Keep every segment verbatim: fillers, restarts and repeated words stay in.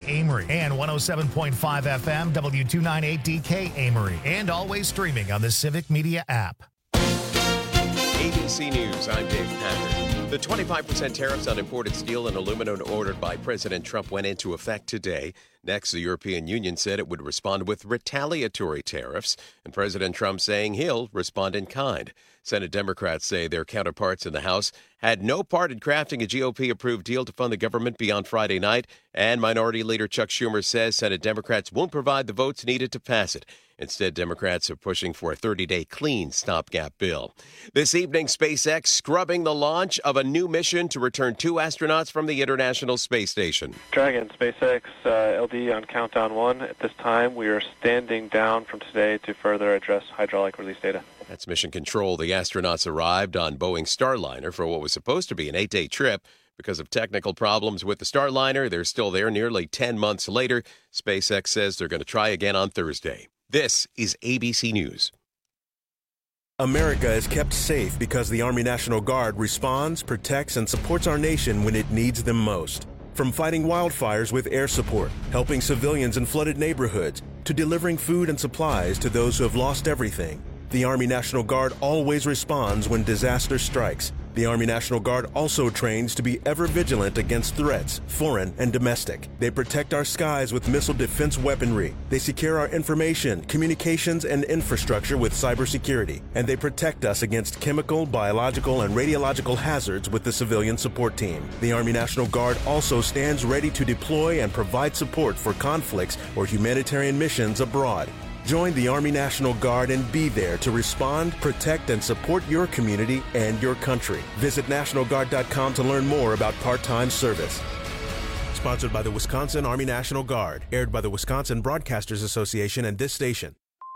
Amory, and one oh seven point five F M W two ninety-eight D K Amory, and always streaming on the Civic Media app. A B C News, I'm Dave Packard. The twenty-five percent tariffs on imported steel and aluminum ordered by President Trump went into effect today. Next, the European Union said it would respond with retaliatory tariffs, and President Trump saying he'll respond in kind. Senate Democrats say their counterparts in the House had no part in crafting a G O P-approved deal to fund the government beyond Friday night, and Minority Leader Chuck Schumer says Senate Democrats won't provide the votes needed to pass it. Instead, Democrats are pushing for a thirty-day clean stopgap bill. This evening, SpaceX scrubbing the launch of a new mission to return two astronauts from the International Space Station. Dragon, SpaceX uh, L D on countdown one. At this time, we are standing down from today to further address hydraulic release data. That's Mission Control. The astronauts arrived on Boeing Starliner for what was supposed to be an eight-day trip. Because of technical problems with the Starliner, they're still there nearly ten months later. SpaceX says they're going to try again on Thursday. This is A B C News. America is kept safe because the Army National Guard responds, protects, and supports our nation when it needs them most. From fighting wildfires with air support, helping civilians in flooded neighborhoods, to delivering food and supplies to those who have lost everything, the Army National Guard always responds when disaster strikes. The Army National Guard also trains to be ever vigilant against threats, foreign and domestic. They protect our skies with missile defense weaponry. They secure our information, communications, and infrastructure with cybersecurity. And they protect us against chemical, biological, and radiological hazards with the civilian support team. The Army National Guard also stands ready to deploy and provide support for conflicts or humanitarian missions abroad. Join the Army National Guard and be there to respond, protect, and support your community and your country. Visit National Guard dot com to learn more about part-time service. Sponsored by the Wisconsin Army National Guard. Aired by the Wisconsin Broadcasters Association and this station.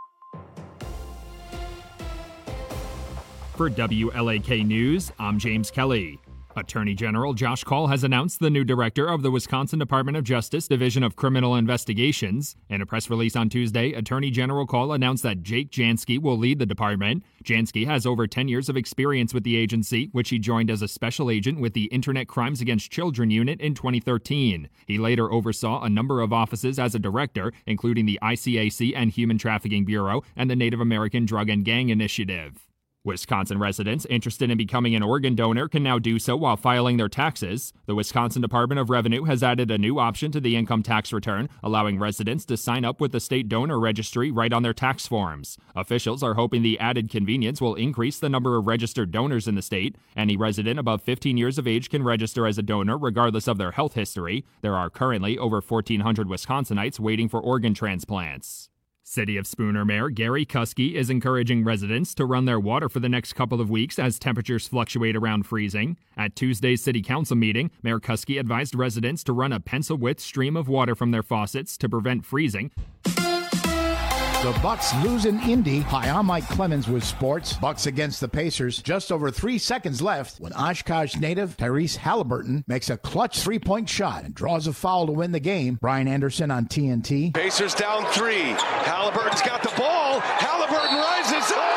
For W L A K News, I'm James Kelly. Attorney General Josh Kaul has announced the new director of the Wisconsin Department of Justice Division of Criminal Investigations. In a press release on Tuesday, Attorney General Kaul announced that Jake Jansky will lead the department. Jansky has over ten years of experience with the agency, which he joined as a special agent with the Internet Crimes Against Children Unit in twenty thirteen. He later oversaw a number of offices as a director, including the I C A C and Human Trafficking Bureau and the Native American Drug and Gang Initiative. Wisconsin residents interested in becoming an organ donor can now do so while filing their taxes. The Wisconsin Department of Revenue has added a new option to the income tax return, allowing residents to sign up with the state donor registry right on their tax forms. Officials are hoping the added convenience will increase the number of registered donors in the state. Any resident above fifteen years of age can register as a donor regardless of their health history. There are currently over fourteen hundred Wisconsinites waiting for organ transplants. City of Spooner Mayor Gary Kuski is encouraging residents to run their water for the next couple of weeks as temperatures fluctuate around freezing. At Tuesday's City Council meeting, Mayor Kuski advised residents to run a pencil-width stream of water from their faucets to prevent freezing. The Bucks lose in Indy. Hi, I'm Mike Clemens with sports. Bucks against the Pacers. Just over three seconds left when Oshkosh native Tyrese Halliburton makes a clutch three-point shot and draws a foul to win the game. Brian Anderson on T N T. Pacers down three. Halliburton's got the ball. Halliburton rises up.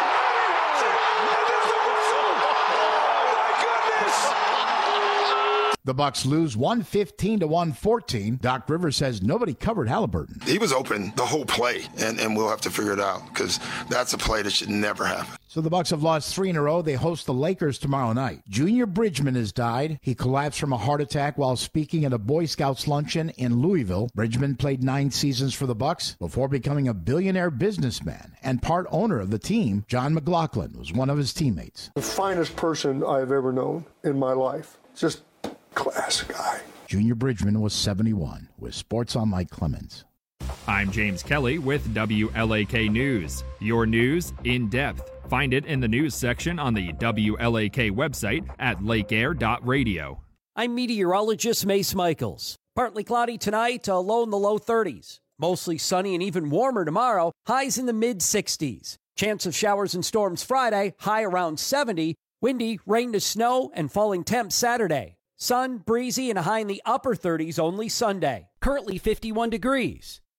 The Bucks lose one fifteen to one fourteen. Doc Rivers says nobody covered Halliburton. He was open the whole play, and, and we'll have to figure it out because that's a play that should never happen. So the Bucks have lost three in a row. They host the Lakers tomorrow night. Junior Bridgman has died. He collapsed from a heart attack while speaking at a Boy Scouts luncheon in Louisville. Bridgman played nine seasons for the Bucks before becoming a billionaire businessman and part owner of the team. John McLaughlin was one of his teammates. The finest person I've ever known in my life. Just class guy. Junior Bridgman was seventy-one. With Sports on Mike Clemens. I'm James Kelly with W L A K News. Your news in depth. Find it in the news section on the W L A K website at lake air dot radio. I'm meteorologist Mace Michaels. Partly cloudy tonight, a low in the low thirties. Mostly sunny and even warmer tomorrow, highs in the mid sixties. Chance of showers and storms Friday, high around seventy. Windy, rain to snow, and falling temps Saturday. Sun, breezy, and a high in the upper thirties only Sunday. Currently fifty-one degrees.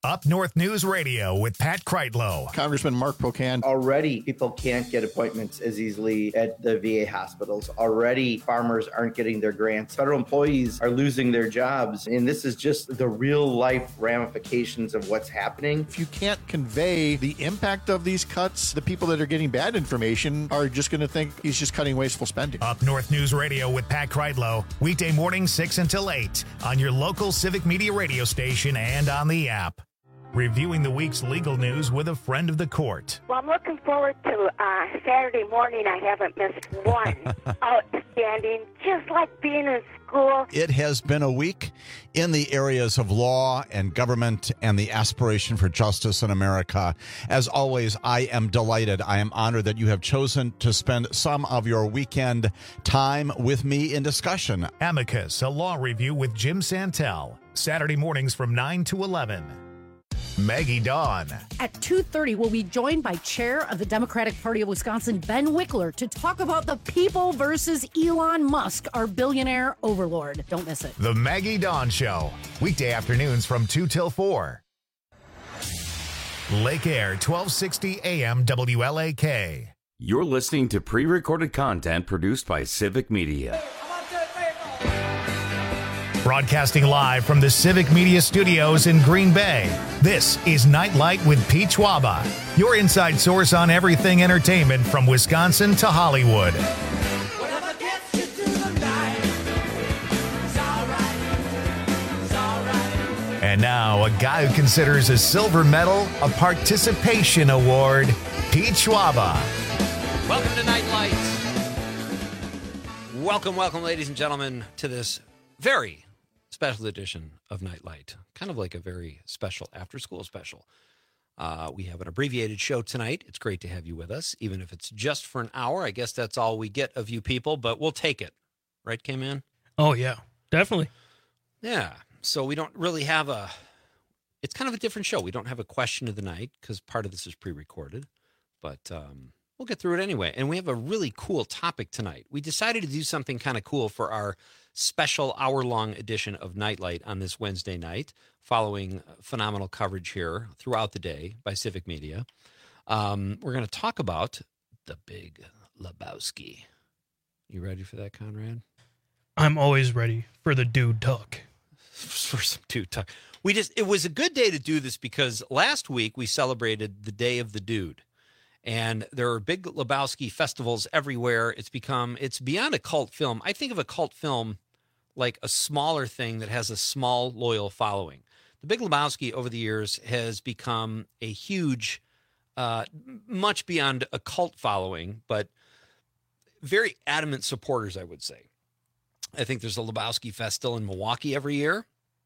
Up North News Radio with Pat Kreitlow. Congressman Mark Pocan. Already, people can't get appointments as easily at the V A hospitals. Already, farmers aren't getting their grants. Federal employees are losing their jobs. And this is just the real-life ramifications of what's happening. If you can't convey the impact of these cuts, the people that are getting bad information are just going to think he's just cutting wasteful spending. Up North News Radio with Pat Kreitlow. Weekday mornings six until eight on your local Civic Media radio station and on the app. Reviewing the week's legal news with a friend of the court. Well, I'm looking forward to uh, Saturday morning. I haven't missed one. Outstanding, just like being in school. It has been a week in the areas of law and government and the aspiration for justice in America. As always, I am delighted. I am honored that you have chosen to spend some of your weekend time with me in discussion. Amicus, a law review with Jim Santel. Saturday mornings from nine to eleven. Maggie Dawn. At two thirty, we'll be joined by Chair of the Democratic Party of Wisconsin, Ben Wickler, to talk about the people versus Elon Musk, our billionaire overlord. Don't miss it. The Maggie Dawn Show. Weekday afternoons from two till four. Lake Air, twelve sixty A M W L A K. You're listening to pre-recorded content produced by Civic Media. Broadcasting live from the Civic Media Studios in Green Bay, this is Nightlight with Pete Schwaba, your inside source on everything entertainment from Wisconsin to Hollywood. And now, a guy who considers a silver medal a participation award, Pete Schwaba. Welcome to Nightlight. Welcome, welcome, ladies and gentlemen, to this very special edition of Nightlight, kind of like a very special after-school special. Uh, we have an abbreviated show tonight. It's great to have you with us, even if it's just for an hour. I guess that's all we get of you people, but we'll take it. Right, K-Man? Oh, yeah, definitely. Yeah, so we don't really have a... It's kind of a different show. We don't have a question of the night because part of this is pre-recorded, but um, we'll get through it anyway. And we have a really cool topic tonight. We decided to do something kind of cool for our special hour-long edition of Nightlight on this Wednesday night, following phenomenal coverage here throughout the day by Civic Media. Um, we're going to talk about the Big Lebowski. You ready for that, Conrad? I'm always ready for the dude talk. For some dude talk. We just, it was a good day to do this because last week we celebrated the Day of the Dude. And there are Big Lebowski festivals everywhere. It's become, it's beyond a cult film. I think of a cult film like a smaller thing that has a small, loyal following. The Big Lebowski over the years has become a huge, uh, much beyond a cult following, but very adamant supporters, I would say. I think there's a Lebowski Fest still in Milwaukee every year.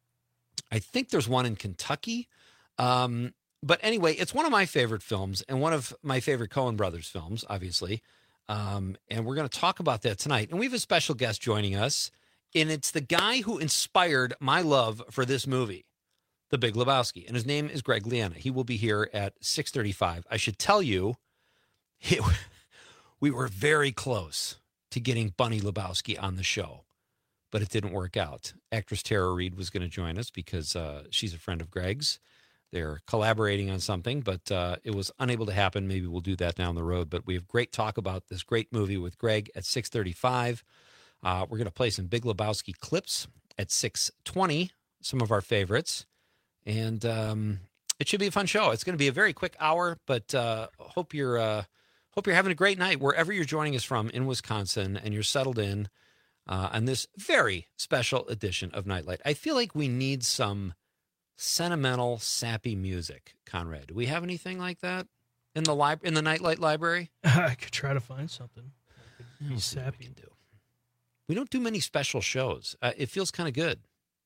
I think there's one in Kentucky. Um, But anyway, it's one of my favorite films and one of my favorite Coen Brothers films, obviously. Um, and we're going to talk about that tonight. And we have a special guest joining us, and it's the guy who inspired my love for this movie, The Big Lebowski. And his name is Greg Liana. He will be here at six thirty-five. I should tell you, it, we were very close to getting Bunny Lebowski on the show, but it didn't work out. Actress Tara Reid was going to join us because uh, she's a friend of Greg's. They're collaborating on something, but uh, it was unable to happen. Maybe we'll do that down the road. But we have great talk about this great movie with Greg at six thirty-five. Uh, we're going to play some Big Lebowski clips at six twenty, some of our favorites. And um, it should be a fun show. It's going to be a very quick hour, but uh, hope you're uh, hope you're having a great night wherever you're joining us from in Wisconsin, and you're settled in uh, on this very special edition of Nightlight. I feel like we need some sentimental, sappy music. Conrad, do we have anything like that in the lib- in the Nightlight library? I could try to find something. Be Be sappy. we, can do. we don't do many special shows. Uh, it feels kind of good.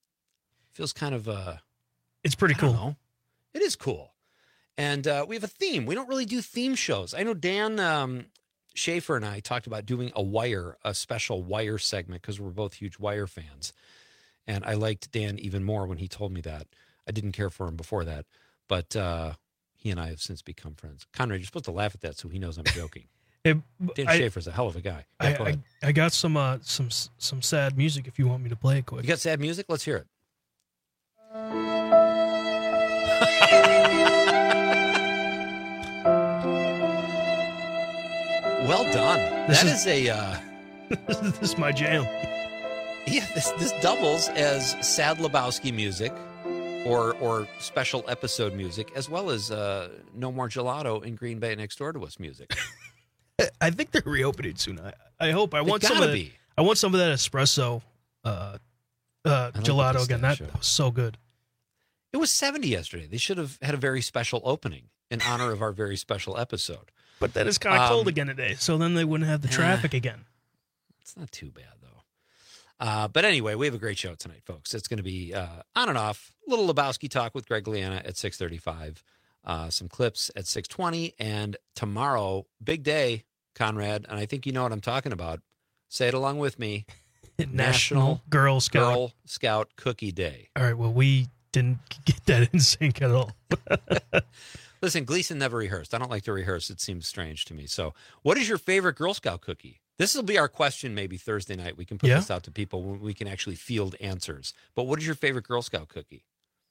It feels kind of uh It's pretty I don't cool. know. It is cool. And uh, we have a theme. We don't really do theme shows. I know Dan um, Schaefer and I talked about doing a Wire, a special Wire segment, because we're both huge Wire fans. And I liked Dan even more when he told me that. I didn't care for him before that, but uh, he and I have since become friends. Conrad, you're supposed to laugh at that so he knows I'm joking. It, Dan I, Schaefer's a hell of a guy. Yeah, I, go I, ahead. I got some uh, some some sad music if you want me to play it quick. You got sad music? Let's hear it. done. This That is- is a. Uh, this is my jam. Yeah, this this doubles as Sad Lebowski music, or or special episode music, as well as uh, No More Gelato in Green Bay Next Door to Us music. I think they're reopening soon. I, I hope. I They want some gotta of that, be. I want some of that espresso uh, uh, like gelato the again. That, pistachio. that was so good. It was seventy yesterday. They should have had a very special opening in honor of our very special episode. But then it's kind of cold Um, again today, so then they wouldn't have the yeah. traffic again. It's not too bad, though. Uh, but anyway, we have a great show tonight, folks. It's going to be uh, on and off. Little Lebowski talk with Greg Liana at six thirty-five. Uh, some clips at six twenty. And tomorrow, big day, Conrad. And I think you know what I'm talking about. Say it along with me. National Girl Scout. Girl Scout Cookie Day. All right, well, we didn't get that in sync at all. Listen, Gleason never rehearsed. I don't like to rehearse. It seems strange to me. So what is your favorite Girl Scout cookie? This will be our question maybe Thursday night. We can put Yeah. this out to people when we can actually field answers. But what is your favorite Girl Scout cookie?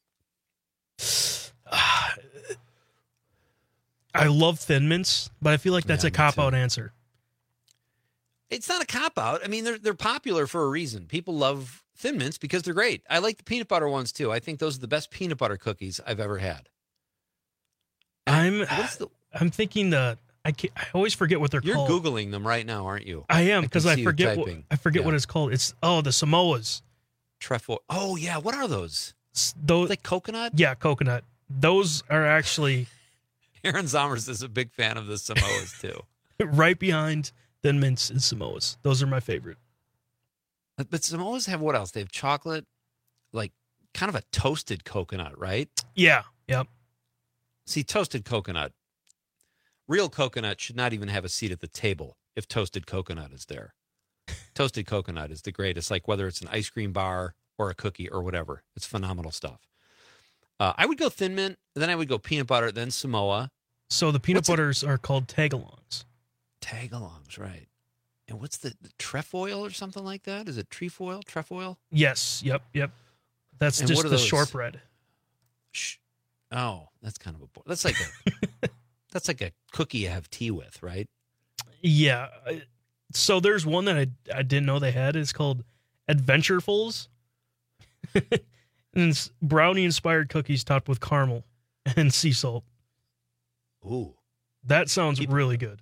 I love Thin Mints, but I feel like that's Yeah, a me cop-out too. answer. It's not a cop-out. I mean, they're, they're popular for a reason. People love Thin Mints because they're great. I like the peanut butter ones, too. I think those are the best peanut butter cookies I've ever had. I'm What's the, I'm thinking the I can't, I always forget what they're you're called. Googling them right now, aren't you? I am can because I, see you forget what, typing. I forget Yeah. what it's called. It's oh the Samoas. Trefoil. Oh, yeah. What are those? S- Those Like coconut? yeah, coconut. Those are actually Aaron Zomers is a big fan of the Samoas, too. right behind Thin Mints and Samoas. Those are my favorite. But but Samoas have what else? They have chocolate, like kind of a toasted coconut, right? Yeah, yep. See, toasted coconut, real coconut should not even have a seat at the table if toasted coconut is there. Toasted coconut is the greatest, like whether it's an ice cream bar or a cookie or whatever. It's phenomenal stuff. Uh, I would go Thin Mint, then I would go peanut butter, then Samoa. So the peanut What's it- butters are called tagalongs. Tagalongs, right. And what's the, the trefoil or something like that? Is it trefoil? Trefoil? Yes, yep, yep. That's And just what are the those? shortbread. Shh. Oh, that's kind of a bo- that's like a that's like a cookie you have tea with, right? Yeah. I- So there's one that I I didn't know they had. It's called Adventurefuls. And it's brownie inspired cookies topped with caramel and sea salt. Ooh. That sounds really good.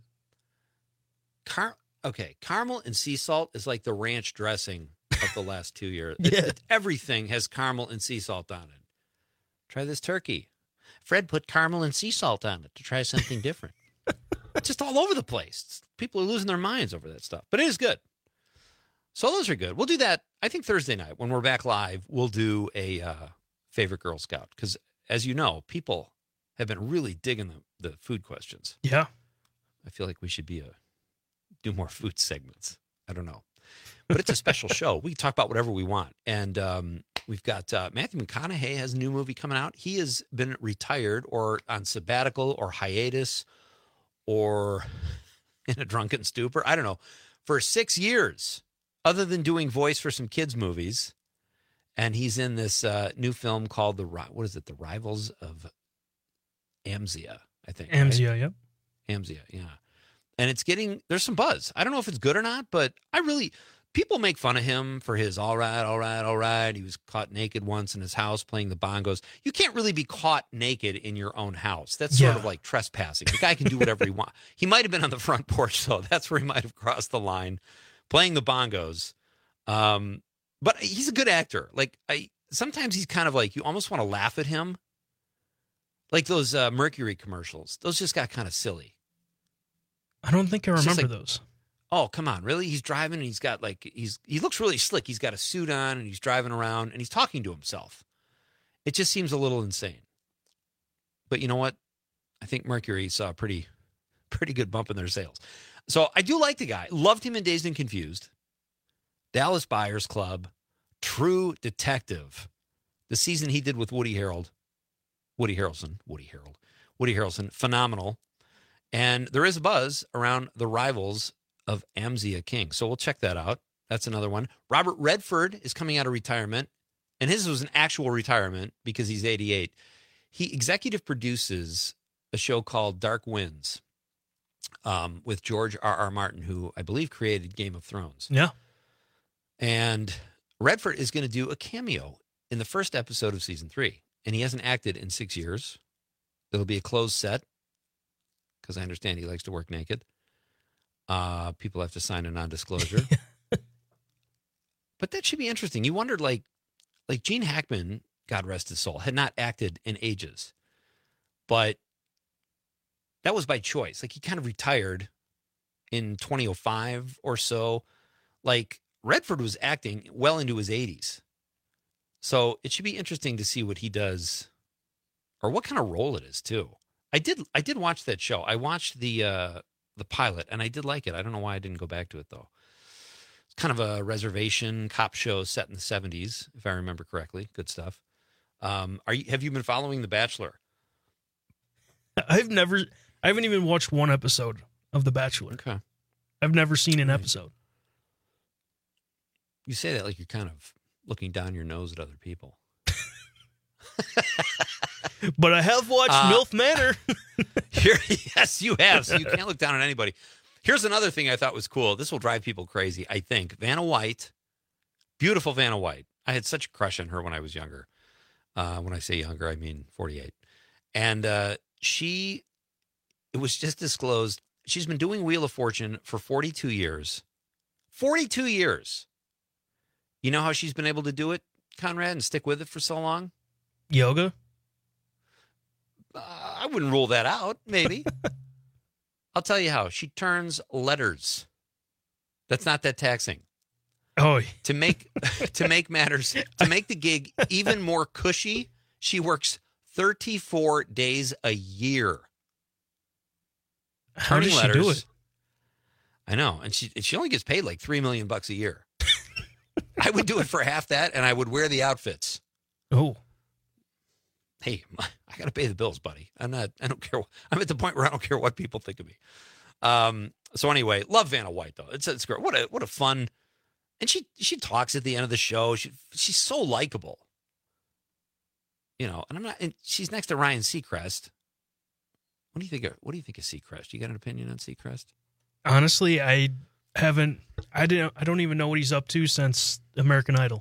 Car- okay, caramel and sea salt is like the ranch dressing of the last two years. Yeah. It- it- everything has caramel and sea salt on it. Try this turkey. Fred put caramel and sea salt on it to try something different. It's just all over the place. People are losing their minds over that stuff, but it is good. So those are good. We'll do that. I think Thursday night when we're back live, we'll do a uh, favorite Girl Scout because, as you know, people have been really digging the, the food questions. Yeah. I feel like we should be a do more food segments. I don't know, but it's a special show. We can talk about whatever we want, and um, we've got uh, Matthew McConaughey has a new movie coming out. He has been retired or on sabbatical or hiatus or in a drunken stupor. I don't know for six years, other than doing voice for some kids movies, and he's in this uh, new film called the Ri- what is it? The Rivals of Amzia, I think. right? Amzia, yep. Amzia, yeah. And it's getting, there's some buzz. I don't know if it's good or not, but I really, people make fun of him for his all right, all right, all right. He was caught naked once in his house playing the bongos. You can't really be caught naked in your own house. That's sort Yeah. of like trespassing. The guy can do whatever he wants. He might have been on the front porch, though. That's where he might have crossed the line, playing the bongos. Um, but he's a good actor. Like, I sometimes he's kind of like, you almost want to laugh at him. Like those uh, Mercury commercials. Those just got kind of silly. I don't think I It's just remember like- those. Oh, come on. Really? He's driving and he's got like, he's, he looks really slick. He's got a suit on and he's driving around and he's talking to himself. It just seems a little insane. But you know what? I think Mercury saw a pretty, pretty good bump in their sales. So I do like the guy. Loved him in Dazed and Confused. Dallas Buyers Club. True Detective. The season he did with Woody Harreld. Woody Harrelson. Woody Harreld. Woody Harrelson. Phenomenal. And there is a buzz around the Rivals of Amzia King. So we'll check that out. That's another one. Robert Redford is coming out of retirement. And his was an actual retirement because he's eighty-eight. He executive produces a show called Dark Winds. um, with George R. R. Martin, who I believe created Game of Thrones. Yeah. And Redford is going to do a cameo in the first episode of season three. And he hasn't acted in six years. It'll be a closed set because I understand he likes to work naked. Uh, people have to sign a non-disclosure. But that should be interesting. You wondered, like, like Gene Hackman, God rest his soul, had not acted in ages. But that was by choice. Like, he kind of retired in twenty oh five or so. Like, Redford was acting well into his eighties. So it should be interesting to see what he does or what kind of role it is, too. I did I did watch that show. I watched the uh, the pilot, and I did like it. I don't know why I didn't go back to it, though. It's kind of a reservation cop show set in the seventies, if I remember correctly. Good stuff. Um, are you, have you been following The Bachelor? I've never, I haven't even watched one episode of The Bachelor. Okay. I've never seen an episode. You say that like you're kind of looking down your nose at other people. But I have watched uh, MILF Manor. Here, yes, you have. So you can't look down on anybody. Here's another thing I thought was cool. This will drive people crazy, I think. Vanna White, beautiful Vanna White. I had such a crush on her when I was younger. Uh, when I say younger, I mean forty-eight. And uh, she, it was just disclosed, she's been doing Wheel of Fortune for forty-two years. forty-two years. You know how she's been able to do it, Conrad, and stick with it for so long? Yoga? Uh, I wouldn't rule that out, maybe. I'll tell you how. She turns letters. That's not that taxing. Oh, to make to make matters to make the gig even more cushy, she works thirty-four days a year. How does she do it? I know, and she she only gets paid like three million bucks a year. I would do it for half that, and I would wear the outfits. Oh, hey, I got to pay the bills, buddy. I'm not. I don't care. I'm at the point where I don't care what people think of me. Um. So anyway, love Vanna White though. It's it's great. What a what a fun. And she she talks at the end of the show. She she's so likable. You know, and I'm not. And she's next to Ryan Seacrest. What do you think of What do you think of Seacrest? You got an opinion on Seacrest? Honestly, I haven't. I didn't. I don't even know what he's up to since American Idol.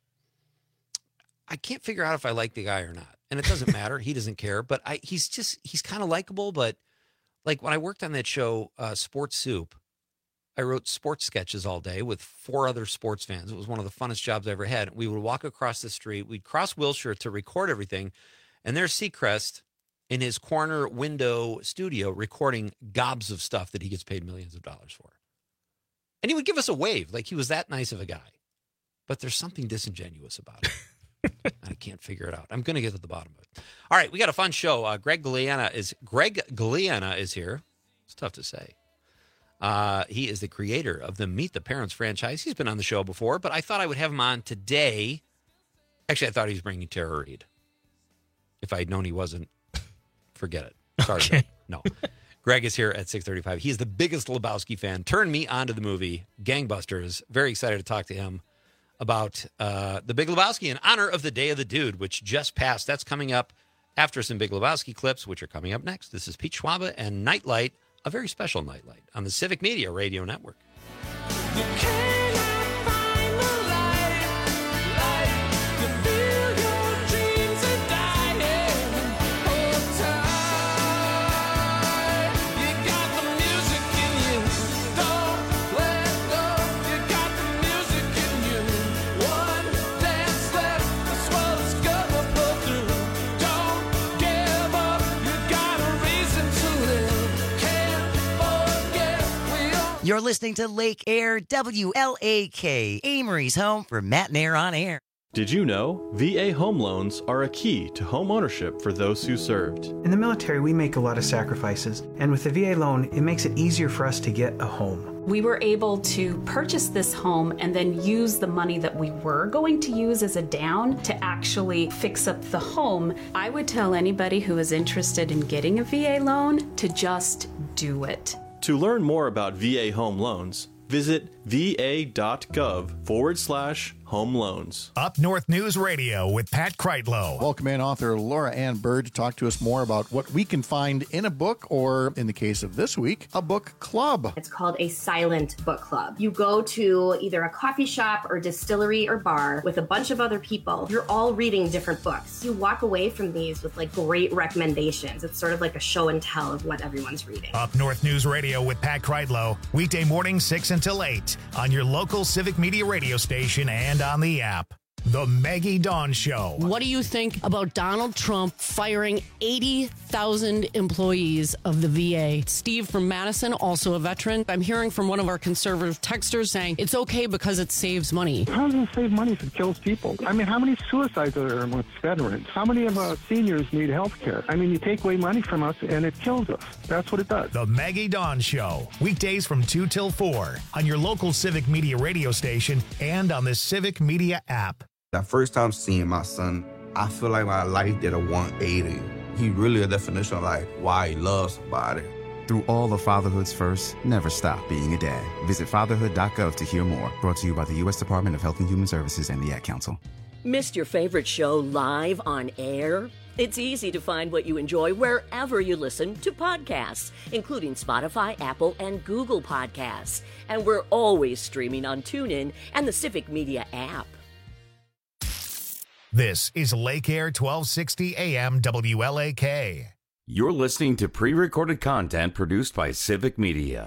I can't figure out if I like the guy or not, and it doesn't matter. He doesn't care. But I he's just he's kind of likable. But like when I worked on that show, uh, Sports Soup, I wrote sports sketches all day with four other sports fans. It was one of the funnest jobs I ever had. We would walk across the street. We'd cross Wilshire to record everything. And there's Seacrest in his corner window studio recording gobs of stuff that he gets paid millions of dollars for. And he would give us a wave. Like he was that nice of a guy. But there's something disingenuous about it. I can't figure it out. I'm going to get to the bottom of it. All right, we got a fun show. Uh, Greg Galeana is Greg Galeana is here. It's tough to say. Uh, he is the creator of the Meet the Parents franchise. He's been on the show before, but I thought I would have him on today. Actually, I thought he was bringing Tara Reid. If I had known he wasn't, forget it. Sorry. Okay. No. Greg is here at six thirty-five. He is the biggest Lebowski fan. Turned me on to the movie Gangbusters. Very excited to talk to him about uh, The Big Lebowski in honor of the Day of the Dude, which just passed. That's coming up after some Big Lebowski clips, which are coming up next. This is Pete Schwaba and Nightlight, a very special Nightlight on the Civic Media Radio Network. You're listening to Lake Air, W L A K, Amory's home for Matt and Air on Air. Did you know V A home loans are a key to home ownership for those who served? In the military, we make a lot of sacrifices, and with the V A loan, it makes it easier for us to get a home. We were able to purchase this home and then use the money that we were going to use as a down to actually fix up the home. I would tell anybody who is interested in getting a V A loan to just do it. To learn more about V A home loans, visit va.gov forward slash Home Loans. Up North News Radio with Pat Kreitlow. Welcome in author Laura Ann Bird to talk to us more about what we can find in a book, or in the case of this week, a book club. It's called a silent book club. You go to either a coffee shop or distillery or bar with a bunch of other people. You're all reading different books. You walk away from these with like great recommendations. It's sort of like a show and tell of what everyone's reading. Up North News Radio with Pat Kreitlow, weekday mornings six until eight on your local Civic Media radio station and on the app. The Maggie Dawn Show. What do you think about Donald Trump firing eighty thousand employees of the V A? Steve from Madison, also a veteran. I'm hearing from one of our conservative texters saying it's okay because it saves money. How does it save money if it kills people? I mean, how many suicides are there amongst veterans? How many of our seniors need health care? I mean, you take away money from us and it kills us. That's what it does. The Maggie Dawn Show. Weekdays from two till four on your local Civic Media radio station and on the Civic Media app. That first time seeing my son, I feel like my life did a one eighty. He really a definition of like why he loves somebody. Through all of fatherhood's first, never stop being a dad. Visit fatherhood dot gov to hear more. Brought to you by the U S Department of Health and Human Services and the Ad Council. Missed your favorite show live on air? It's easy to find what you enjoy wherever you listen to podcasts, including Spotify, Apple, and Google Podcasts. And we're always streaming on TuneIn and the Civic Media app. This is Lake Air twelve sixty A M W L A K. You're listening to pre-recorded content produced by Civic Media.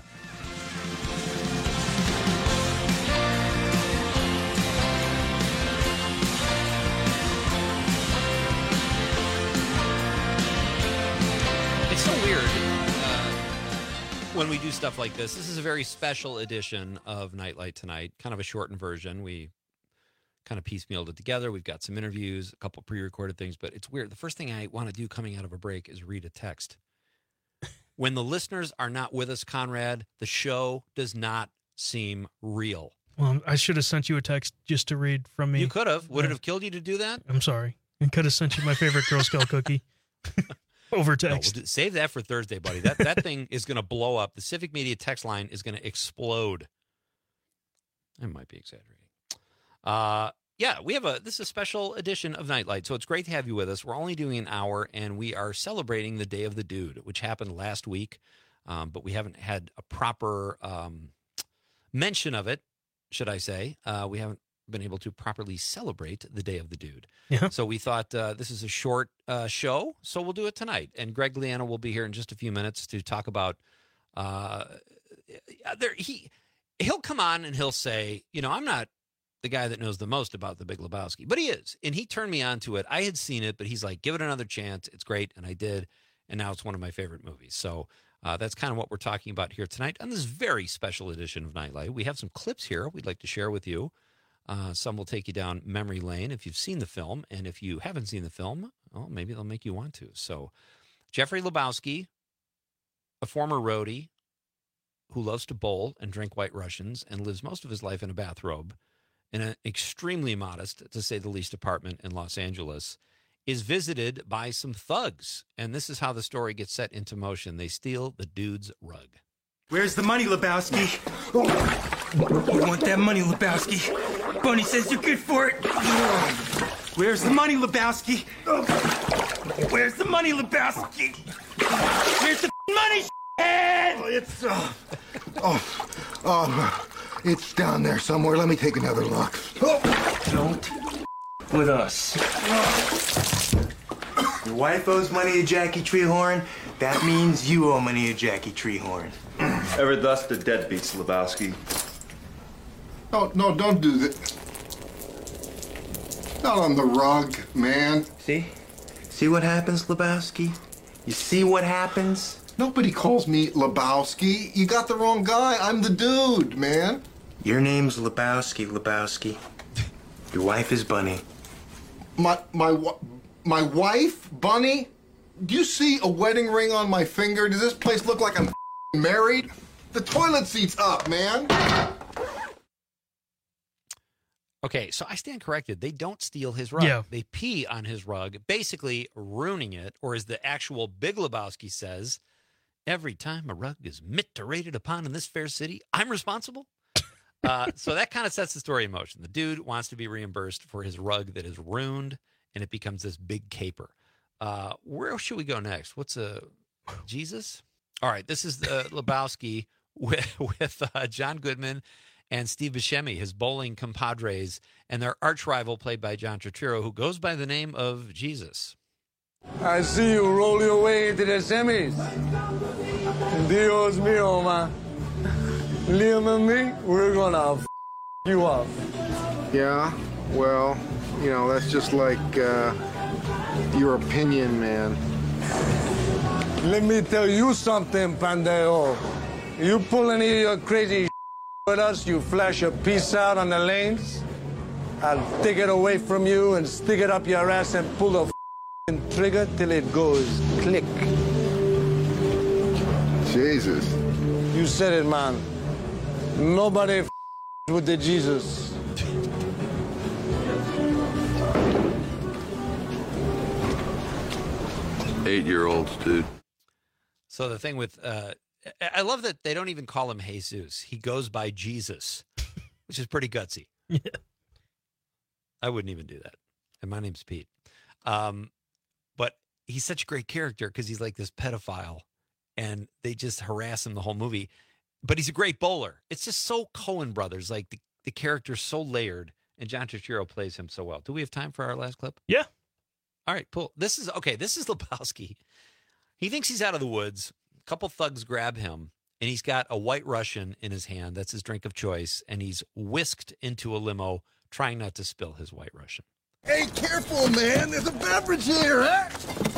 It's so weird uh, when we do stuff like this. This is a very special edition of Nightlight Tonight, kind of a shortened version. We kind of piecemealed it together. We've got some interviews, a couple pre-recorded things, but it's weird. The first thing I want to do coming out of a break is read a text. When the listeners are not with us, Conrad, the show does not seem real. Well, I should have sent you a text just to read from me. You could have. Would yeah. it have killed you to do that? I'm sorry. I could have sent you my favorite Girl Scout cookie over text. No, we'll save that for Thursday, buddy. That that thing is going to blow up. The Civic Media text line is going to explode. I might be exaggerating. Uh, yeah, we have a, this is a special edition of Nightlight, so it's great to have you with us. We're only doing an hour, and we are celebrating the Day of the Dude, which happened last week, um, but we haven't had a proper um, mention of it, should I say. Uh, we haven't been able to properly celebrate the Day of the Dude. Yeah. So we thought uh, this is a short uh, show, so we'll do it tonight. And Greg Liano will be here in just a few minutes to talk about, uh, there, he, he'll come on and he'll say, you know, I'm not the guy that knows the most about The Big Lebowski, but he is, and he turned me on to it. I had seen it, but he's like, give it another chance. It's great, and I did, and now it's one of my favorite movies. So uh, that's kind of what we're talking about here tonight on this very special edition of Nightlight. We have some clips here we'd like to share with you. Uh, some will take you down memory lane if you've seen the film, and if you haven't seen the film, well, maybe they'll make you want to. So Jeffrey Lebowski, a former roadie who loves to bowl and drink White Russians and lives most of his life in a bathrobe, in an extremely modest, to say the least, apartment in Los Angeles, is visited by some thugs. And this is how the story gets set into motion. They steal the dude's rug. Where's the money, Lebowski? You want that money, Lebowski? Bunny says you're good for it. Where's the money, Lebowski? Where's the money, Lebowski? Where's the money, head? Oh, it's, uh, oh, oh, it's down there somewhere. Let me take another look. Oh. Don't with us. Your wife owes money to Jackie Treehorn. That means you owe money to Jackie Treehorn. Ever thus the deadbeats, Lebowski. No, no, don't do that. Not on the rug, man. See? See what happens, Lebowski? You see what happens? Nobody calls me Lebowski. You got the wrong guy. I'm the dude, man. Your name's Lebowski, Lebowski. Your wife is Bunny. My, my, my wife, Bunny? Do you see a wedding ring on my finger? Does this place look like I'm married? The toilet seat's up, man. Okay, so I stand corrected. They don't steal his rug. Yeah. They pee on his rug, basically ruining it, or as the actual Big Lebowski says, every time a rug is mitigated upon in this fair city, I'm responsible. Uh, so that kind of sets the story in motion. The dude wants to be reimbursed for his rug that is ruined, and it becomes this big caper. Uh, where should we go next? What's a Jesus? All right, this is the Lebowski with with uh, John Goodman and Steve Buscemi, his bowling compadres, and their arch rival, played by John Turturro, who goes by the name of Jesus. I see you roll your way into the semis. Dios mío, man. Liam and me, we're gonna f you up. Yeah, well, you know, that's just like uh, your opinion, man. Let me tell you something, Pandeo. You pull any of your crazy with us, you flash a piece out on the lanes, I'll take it away from you and stick it up your ass and pull the trigger till it goes click. Jesus. You said it, man. Nobody f with the Jesus. Eight-year-olds, dude. So the thing with, uh, I love that they don't even call him Jesus. He goes by Jesus, which is pretty gutsy. Yeah. I wouldn't even do that. And my name's Pete. Um, but he's such a great character because he's like this pedophile, and they just harass him the whole movie. But he's a great bowler. It's just so Coen Brothers. Like the, the character's so layered, and John Turturro plays him so well. Do we have time for our last clip? Yeah. All right, cool. This is okay. This is Lebowski. He thinks he's out of the woods. A couple thugs grab him, and he's got a White Russian in his hand. That's his drink of choice, and he's whisked into a limo, trying not to spill his White Russian. Hey, careful, man. There's a beverage here, huh?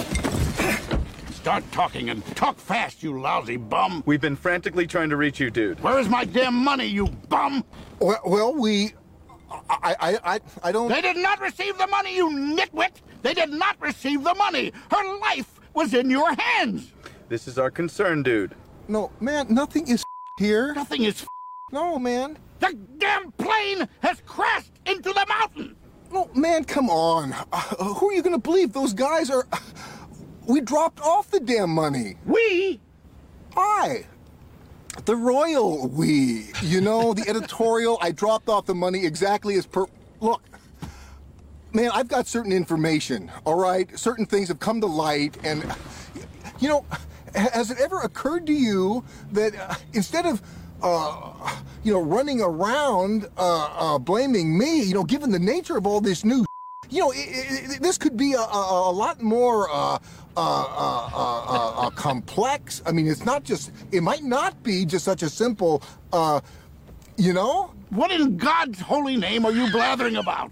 Start talking and talk fast, you lousy bum. We've been frantically trying to reach you, dude. Where is my damn money, you bum? Well, well we... I, I, I, I don't... They did not receive the money, you nitwit! They did not receive the money! Her life was in your hands! This is our concern, dude. No, man, nothing is here. Nothing is... No, man. The damn plane has crashed into the mountain! No, man, come on. Uh, who are you going to believe? Those guys are... We dropped off the damn money. We? I. The royal we. You know, the editorial, I dropped off the money exactly as per... Look, man, I've got certain information, all right? Certain things have come to light, and, you know, has it ever occurred to you that uh, instead of... Uh, you know, running around uh, uh, blaming me, you know, given the nature of all this new, you know, it, it, this could be a, a, a lot more uh, uh, uh, uh, uh, complex. I mean, it's not just, it might not be just such a simple, uh, you know? What in God's holy name are you blathering about?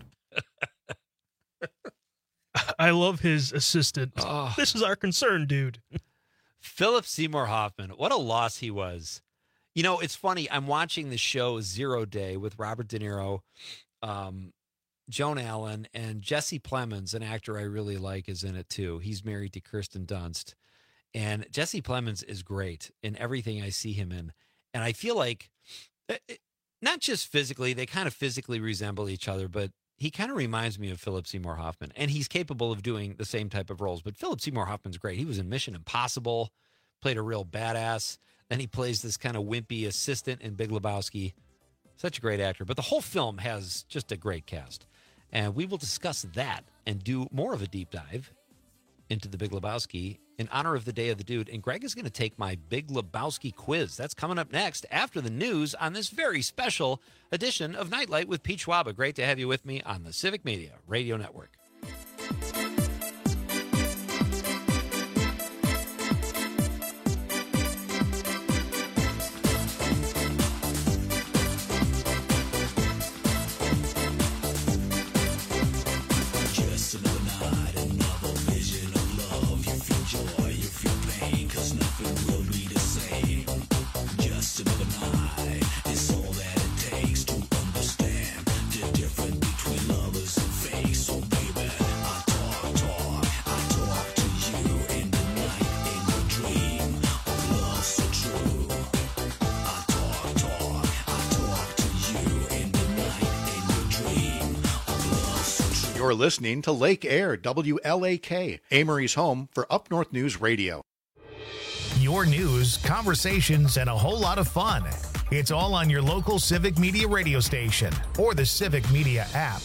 I love his assistant. Oh. This is our concern, dude. Philip Seymour Hoffman. What a loss he was. You know, it's funny. I'm watching the show Zero Day with Robert De Niro, um, Joan Allen, and Jesse Plemons, an actor I really like, is in it too. He's married to Kirsten Dunst. And Jesse Plemons is great in everything I see him in. And I feel like, not just physically, they kind of physically resemble each other, but he kind of reminds me of Philip Seymour Hoffman. And he's capable of doing the same type of roles. But Philip Seymour Hoffman's great. He was in Mission Impossible, played a real badass. Then he plays this kind of wimpy assistant in Big Lebowski. Such a great actor. But the whole film has just a great cast. And we will discuss that and do more of a deep dive into the Big Lebowski in honor of the Day of the Dude. And Greg is going to take my Big Lebowski quiz. That's coming up next after the news on this very special edition of Nightlight with Pete Schwaba. Great to have you with me on the Civic Media Radio Network. You're listening to Lake Air, W L A K, Amory's home for Up North News Radio. Your news, conversations, and a whole lot of fun. It's all on your local Civic Media radio station or the Civic Media app.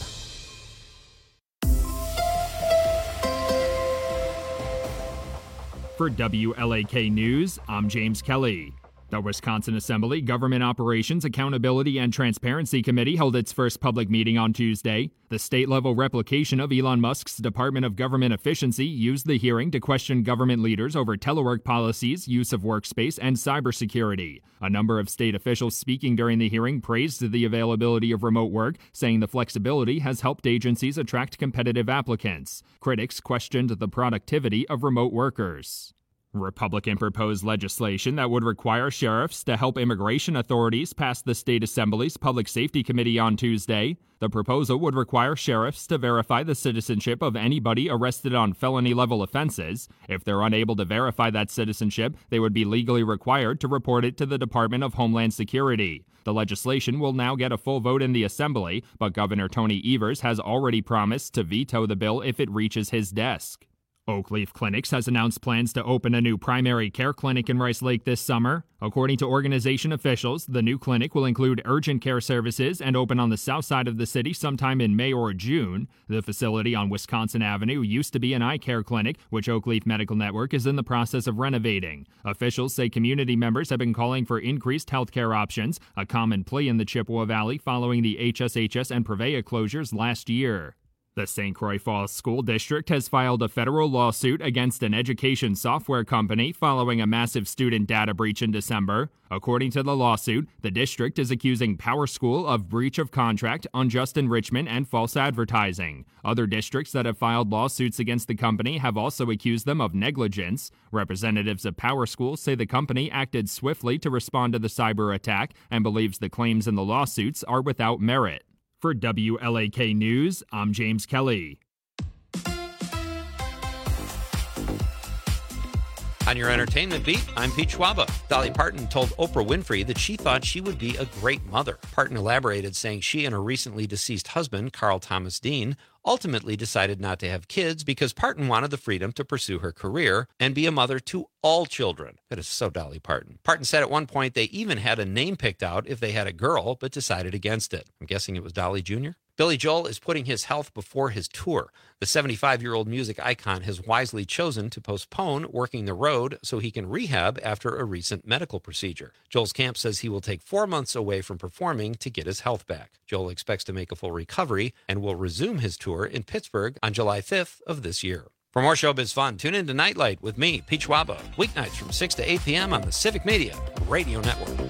For W L A K News, I'm James Kelly. The Wisconsin Assembly Government Operations Accountability and Transparency Committee held its first public meeting on Tuesday. The state-level replication of Elon Musk's Department of Government Efficiency used the hearing to question government leaders over telework policies, use of workspace, and cybersecurity. A number of state officials speaking during the hearing praised the availability of remote work, saying the flexibility has helped agencies attract competitive applicants. Critics questioned the productivity of remote workers. Republican proposed legislation that would require sheriffs to help immigration authorities pass the state assembly's Public Safety Committee on Tuesday. The proposal would require sheriffs to verify the citizenship of anybody arrested on felony-level offenses. If they're unable to verify that citizenship, they would be legally required to report it to the Department of Homeland Security. The legislation will now get a full vote in the Assembly, but Governor Tony Evers has already promised to veto the bill if it reaches his desk. Oakleaf Clinics has announced plans to open a new primary care clinic in Rice Lake this summer. According to organization officials, the new clinic will include urgent care services and open on the south side of the city sometime in May or June. The facility on Wisconsin Avenue used to be an eye care clinic, which Oakleaf Medical Network is in the process of renovating. Officials say community members have been calling for increased healthcare options, a common plea in the Chippewa Valley following the H S H S and Prevea closures last year. The Saint Croix Falls School District has filed a federal lawsuit against an education software company following a massive student data breach in December. According to the lawsuit, the district is accusing PowerSchool of breach of contract, unjust enrichment, and false advertising. Other districts that have filed lawsuits against the company have also accused them of negligence. Representatives of PowerSchool say the company acted swiftly to respond to the cyber attack and believes the claims in the lawsuits are without merit. For W L A K News, I'm James Kelly. On your entertainment beat, I'm Pete Schwaba. Dolly Parton told Oprah Winfrey that she thought she would be a great mother. Parton elaborated, saying she and her recently deceased husband, Carl Thomas Dean, ultimately decided not to have kids because Parton wanted the freedom to pursue her career and be a mother to all children. That is so Dolly Parton. Parton said at one point they even had a name picked out if they had a girl, but decided against it. I'm guessing it was Dolly Junior Billy Joel is putting his health before his tour. The seventy-five-year-old music icon has wisely chosen to postpone working the road so he can rehab after a recent medical procedure. Joel's camp says he will take four months away from performing to get his health back. Joel expects to make a full recovery and will resume his tour in Pittsburgh on July fifth of this year. For more showbiz fun, tune in to Nightlight with me, Pete Schwaba, weeknights from six to eight p.m. on the Civic Media Radio Network.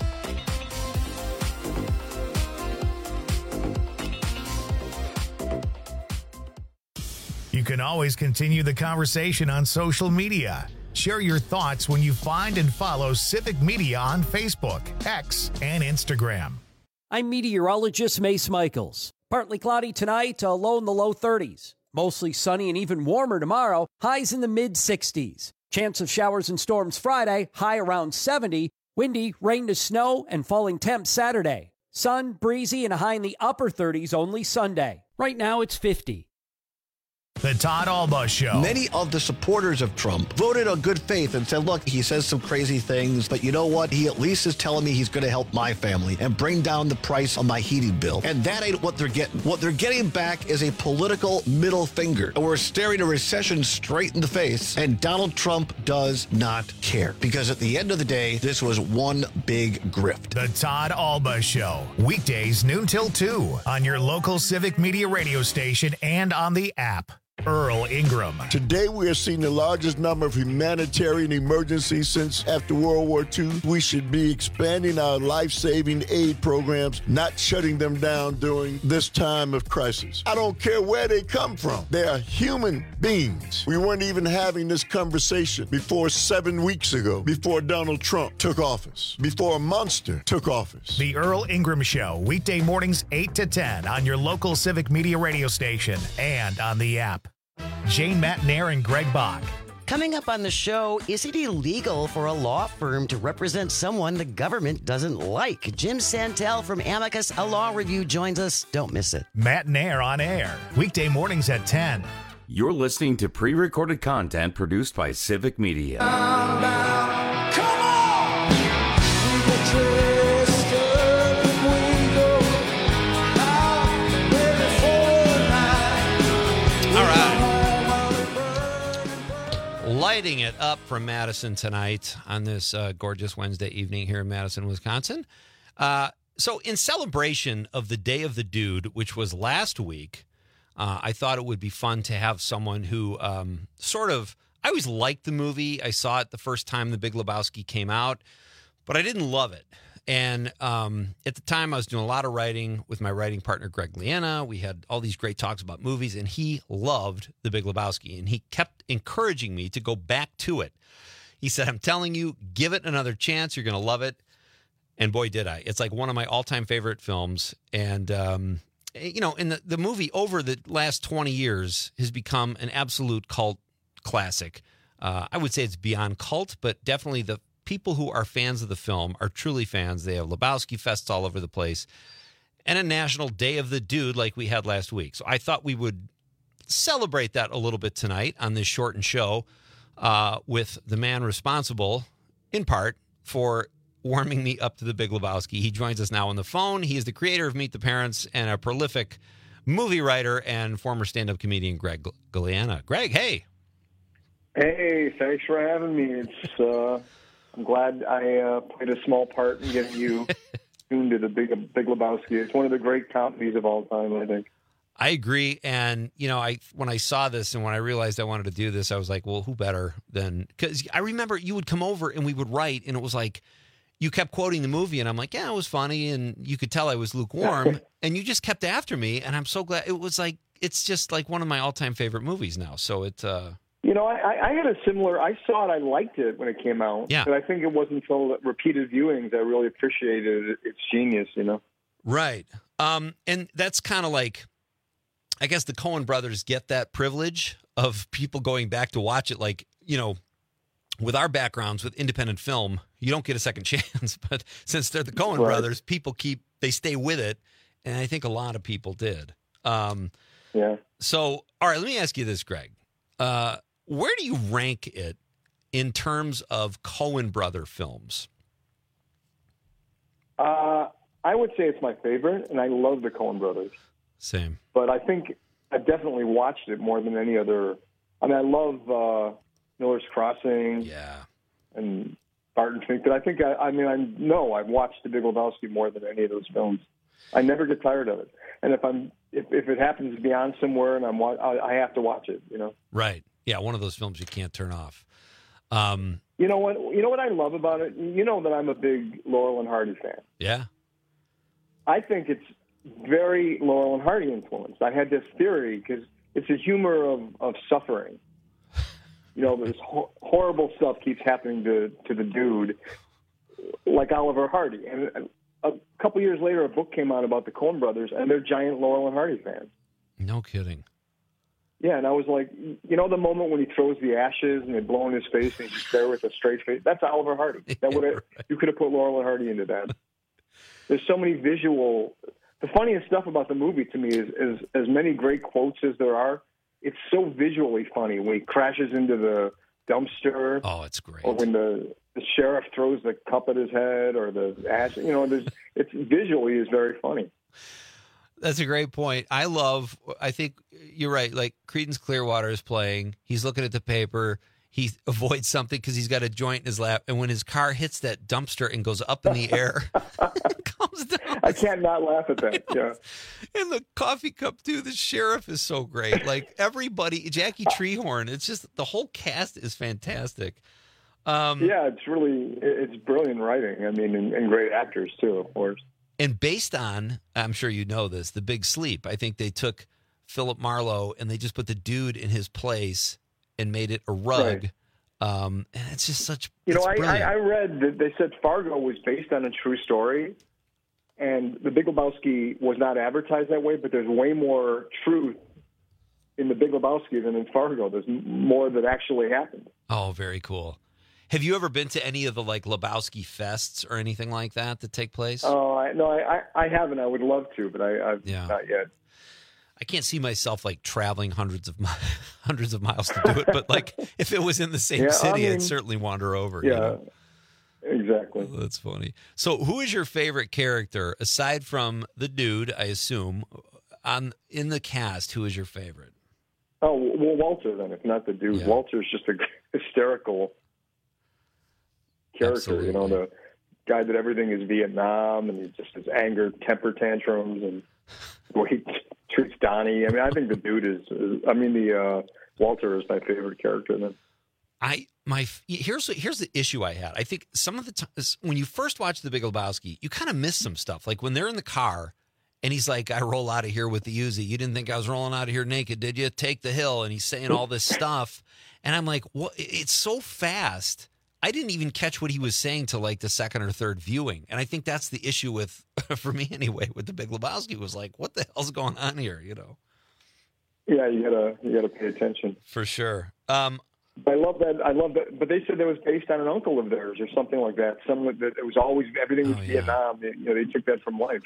You can always continue the conversation on social media. Share your thoughts when you find and follow Civic Media on Facebook, X, and Instagram. I'm meteorologist Mace Michaels. Partly cloudy tonight, a low in the low thirties. Mostly sunny and even warmer tomorrow, highs in the mid sixties. Chance of showers and storms Friday, high around seventy. Windy, rain to snow, and falling temps Saturday. Sun, breezy, and a high in the upper thirties only Sunday. Right now it's fifty. The Todd Alba Show. Many of the supporters of Trump voted on good faith and said, look, he says some crazy things, but you know what? He at least is telling me he's going to help my family and bring down the price on my heating bill. And that ain't what they're getting. What they're getting back is a political middle finger. We're staring a recession straight in the face, and Donald Trump does not care. Because at the end of the day, this was one big grift. The Todd Alba Show. Weekdays noon till two on your local Civic Media radio station and on the app. Earl Ingram. Today we are seeing the largest number of humanitarian emergencies since after World War Two. We should be expanding our life-saving aid programs, not shutting them down during this time of crisis. I don't care where they come from. They are human beings. We weren't even having this conversation before seven weeks ago, before Donald Trump took office, before a monster took office. The Earl Ingram Show, weekday mornings eight to ten on your local Civic Media radio station and on the app. Jane Matnair and Greg Bach. Coming up on the show, is it illegal for a law firm to represent someone the government doesn't like? Jim Santel from Amicus, a law review, joins us. Don't miss it. Matnair on air, weekday mornings at ten. You're listening to pre-recorded content produced by Civic Media. Lighting it up from Madison tonight on this uh, gorgeous Wednesday evening here in Madison, Wisconsin. Uh, so in celebration of the Day of the Dude, which was last week, uh, I thought it would be fun to have someone who um, sort of, I always liked the movie. I saw it the first time The Big Lebowski came out, but I didn't love it. And um, at the time, I was doing a lot of writing with my writing partner, Greg Liana. We had all these great talks about movies, and he loved The Big Lebowski, and he kept encouraging me to go back to it. He said, I'm telling you, give it another chance. You're going to love it. And boy, did I. It's like one of my all-time favorite films. And, um, you know, in the, the movie over the last twenty years has become an absolute cult classic. Uh, I would say it's beyond cult, but definitely the people who are fans of the film are truly fans. They have Lebowski Fests all over the place and a National Day of the Dude like we had last week. So I thought we would celebrate that a little bit tonight on this shortened show uh, with the man responsible, in part, for warming me up to The Big Lebowski. He joins us now on the phone. He is the creator of Meet the Parents and a prolific movie writer and former stand-up comedian, Greg Liana. Greg, hey. Hey, thanks for having me. It's... Uh... I'm glad I uh, played a small part in getting you tuned to the Big Big Lebowski. It's one of the great comedies of all time, I think. I agree, and you know, I when I saw this and when I realized I wanted to do this, I was like, well, who better than? Because I remember you would come over and we would write, and it was like you kept quoting the movie, and I'm like, yeah, it was funny, and you could tell I was lukewarm, and you just kept after me, and I'm so glad. It was like it's just like one of my all-time favorite movies now. So it. Uh, You know, I, I had a similar, I saw it, I liked it when it came out. Yeah. But I think it wasn't until repeated viewings I really appreciated its genius, you know? Right. Um, and that's kind of like, I guess the Coen brothers get that privilege of people going back to watch it. Like, you know, with our backgrounds with independent film, you don't get a second chance. But since they're the Coen Right. brothers, people keep, they stay with it. And I think a lot of people did. Um, yeah. So, all right, let me ask you this, Greg. Uh, Where do you rank it in terms of Coen brother films? Uh, I would say it's my favorite, and I love the Coen brothers. Same. But I think I've definitely watched it more than any other. I mean, I love uh, Miller's Crossing. Yeah. And Barton Fink. But I think, I, I mean, I know I've watched The Big Lebowski more than any of those films. I never get tired of it. And if I'm if, if it happens to be on somewhere and I'm wa- I, I have to watch it, you know. Right. Yeah, one of those films you can't turn off. Um, you know what? You know what I love about it. You know that I'm a big Laurel and Hardy fan. Yeah. I think it's very Laurel and Hardy influenced. I had this theory because it's a humor of, of suffering. You know, this ho- horrible stuff keeps happening to to the dude, like Oliver Hardy. And a couple years later, a book came out about the Coen brothers, and they're giant Laurel and Hardy fans. No kidding. Yeah, and I was like, you know, the moment when he throws the ashes and they blow in his face and he's just there with a straight face. That's Oliver Hardy. That would right. You could have put Laurel and Hardy into that. There's so many visual. The funniest stuff about the movie to me is, is as many great quotes as there are. It's so visually funny when he crashes into the dumpster. Oh, it's great. Or when the, the sheriff throws the cup at his head, or the ash. You know, there's it's visually is very funny. That's a great point. I love, I think you're right. Like Creedence Clearwater is playing. He's looking at the paper. He avoids something because he's got a joint in his lap. And when his car hits that dumpster and goes up in the air, it comes down. I can't not laugh at that. Yeah. And the coffee cup, too. The sheriff is so great. Like everybody, Jackie Treehorn, it's just the whole cast is fantastic. Um, yeah, it's really, it's brilliant writing. I mean, and, and great actors, too, of course. And based on, I'm sure you know this, The Big Sleep, I think they took Philip Marlowe and they just put the dude in his place and made it a rug. Right. Um, and it's just such, you know, I, brilliant. I, I read that they said Fargo was based on a true story, and The Big Lebowski was not advertised that way, but there's way more truth in The Big Lebowski than in Fargo. There's more that actually happened. Oh, very cool. Have you ever been to any of the like Lebowski fests or anything like that that take place? Oh, I, no, I, I haven't. I would love to, but I, I've Yeah. not yet. I can't see myself like traveling hundreds of mi- hundreds of miles to do it, but like if it was in the same Yeah, I city, mean, I'd certainly wander over. Yeah, you know? exactly. Oh, that's funny. So, who is your favorite character aside from the dude? I assume on in the cast. Who is your favorite? Oh, well, Walter then, if not the dude. Yeah. Walter's just a hysterical character, Absolutely. you know, the guy that everything is Vietnam, and he just has anger, temper tantrums, and the way he treats Donnie. I mean, I think the dude is, is I mean, the uh, Walter is my favorite character then. I my here's here's the issue I had. I think some of the times when you first watch The Big Lebowski, you kind of miss some stuff. Like when they're in the car and he's like, "I roll out of here with the Uzi. You didn't think I was rolling out of here naked, did you? Take the hill." And he's saying all this stuff, and I'm like, "What? It's so fast." I didn't even catch what he was saying till like the second or third viewing, and I think that's the issue with, for me anyway, with The Big Lebowski was like, "What the hell's going on here?" You know? Yeah, you gotta you gotta pay attention for sure. Um, I love that. I love that. But they said that was based on an uncle of theirs or something like that. Some that it was always everything was Oh, yeah. Vietnam. They, you know, they took that from life.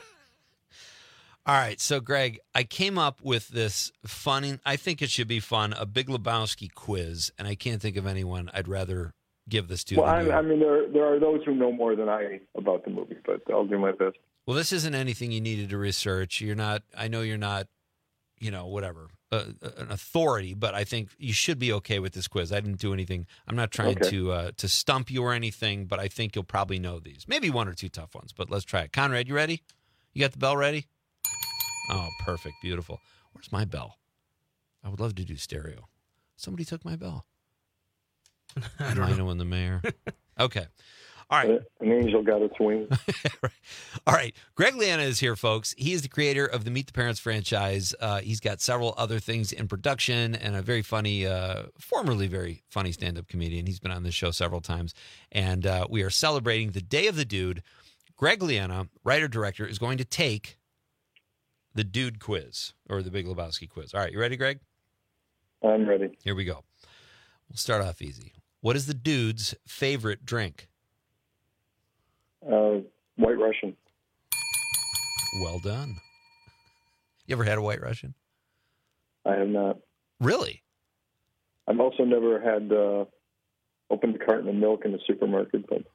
All right, so Greg, I came up with this fun, I think it should be fun, a Big Lebowski quiz, and I can't think of anyone I'd rather give this to. Well, than I, you. I mean, there there are those who know more than I about the movie, but I'll do my best. Well, this isn't anything you needed to research. You're not, I know you're not, you know, whatever, uh, an authority, but I think you should be okay with this quiz. I didn't do anything. I'm not trying Okay. to uh, to stump you or anything, but I think you'll probably know these. Maybe one or two tough ones, but let's try it. Conrad, you ready? You got the bell ready? Oh, perfect. Beautiful. Where's my bell? I would love to do stereo. Somebody took my bell. I don't know. In the mayor. Okay. All right. An angel got its wings. All right. Greg Liana is here, folks. He is the creator of the Meet the Parents franchise. Uh, he's got several other things in production and a very funny, uh, formerly very funny stand-up comedian. He's been on this show several times. And uh, we are celebrating the Day of the Dude. Greg Liana, writer-director, is going to take the Dude quiz, or the Big Lebowski quiz. All right. You ready, Greg? I'm ready. Here we go. We'll start off easy. What is the dude's favorite drink? Uh, White Russian. Well done. You ever had a White Russian? I have not. Really? I've also never had uh, opened a carton of milk in the supermarket, but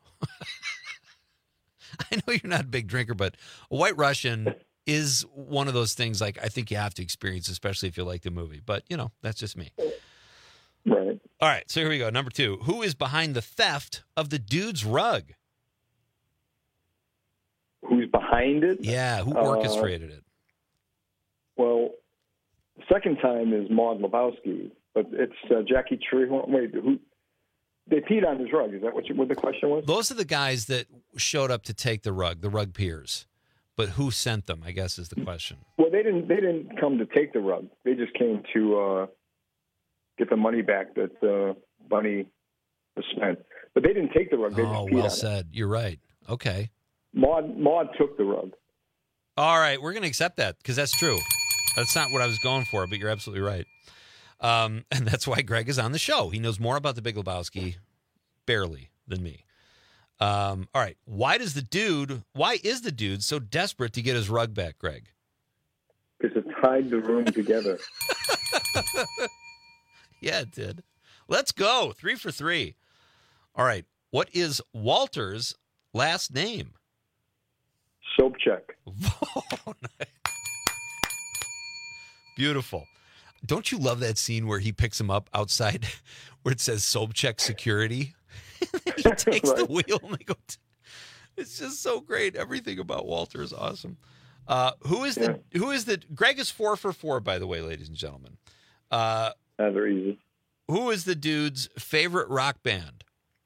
I know you're not a big drinker, but a White Russian is one of those things like I think you have to experience, especially if you like the movie. But, you know, that's just me. Right. All right, so here we go. Number two. Who is behind the theft of the dude's rug? Who's behind it? Yeah, who Uh, orchestrated it? Well, the second time is Maud Lebowski, but it's uh, Jackie Treehorn. Wait, who? They peed on his rug. Is that what, you, what the question was? Those are the guys that showed up to take the rug, the rug peers. But who sent them, I guess, is the question. Well, they didn't. They didn't come to take the rug. They just came to uh, get the money back that uh, Bunny was spent. But they didn't take the rug. They Oh, just peed well on said. You're right. Okay. it. Maud, Maud took the rug. All right, we're going to accept that because that's true. That's not what I was going for, but you're absolutely right. Um, and that's why Greg is on the show. He knows more about the Big Lebowski, barely, than me. Um, all right, why does the dude? Why is the dude so desperate to get his rug back, Greg? Because it tied the room together. Yeah, it did. Let's go. Three for three. All right, what is Walter's last name? Sobchak. Oh, nice. Beautiful. Don't you love that scene where he picks him up outside where it says Sobchak security? He takes the wheel and they go. T- it's just so great. Everything about Walter is awesome. Uh, who is the who is the Greg is four for four, by the way, ladies and gentlemen. Uh, That's very easy. Who is the dude's favorite rock band?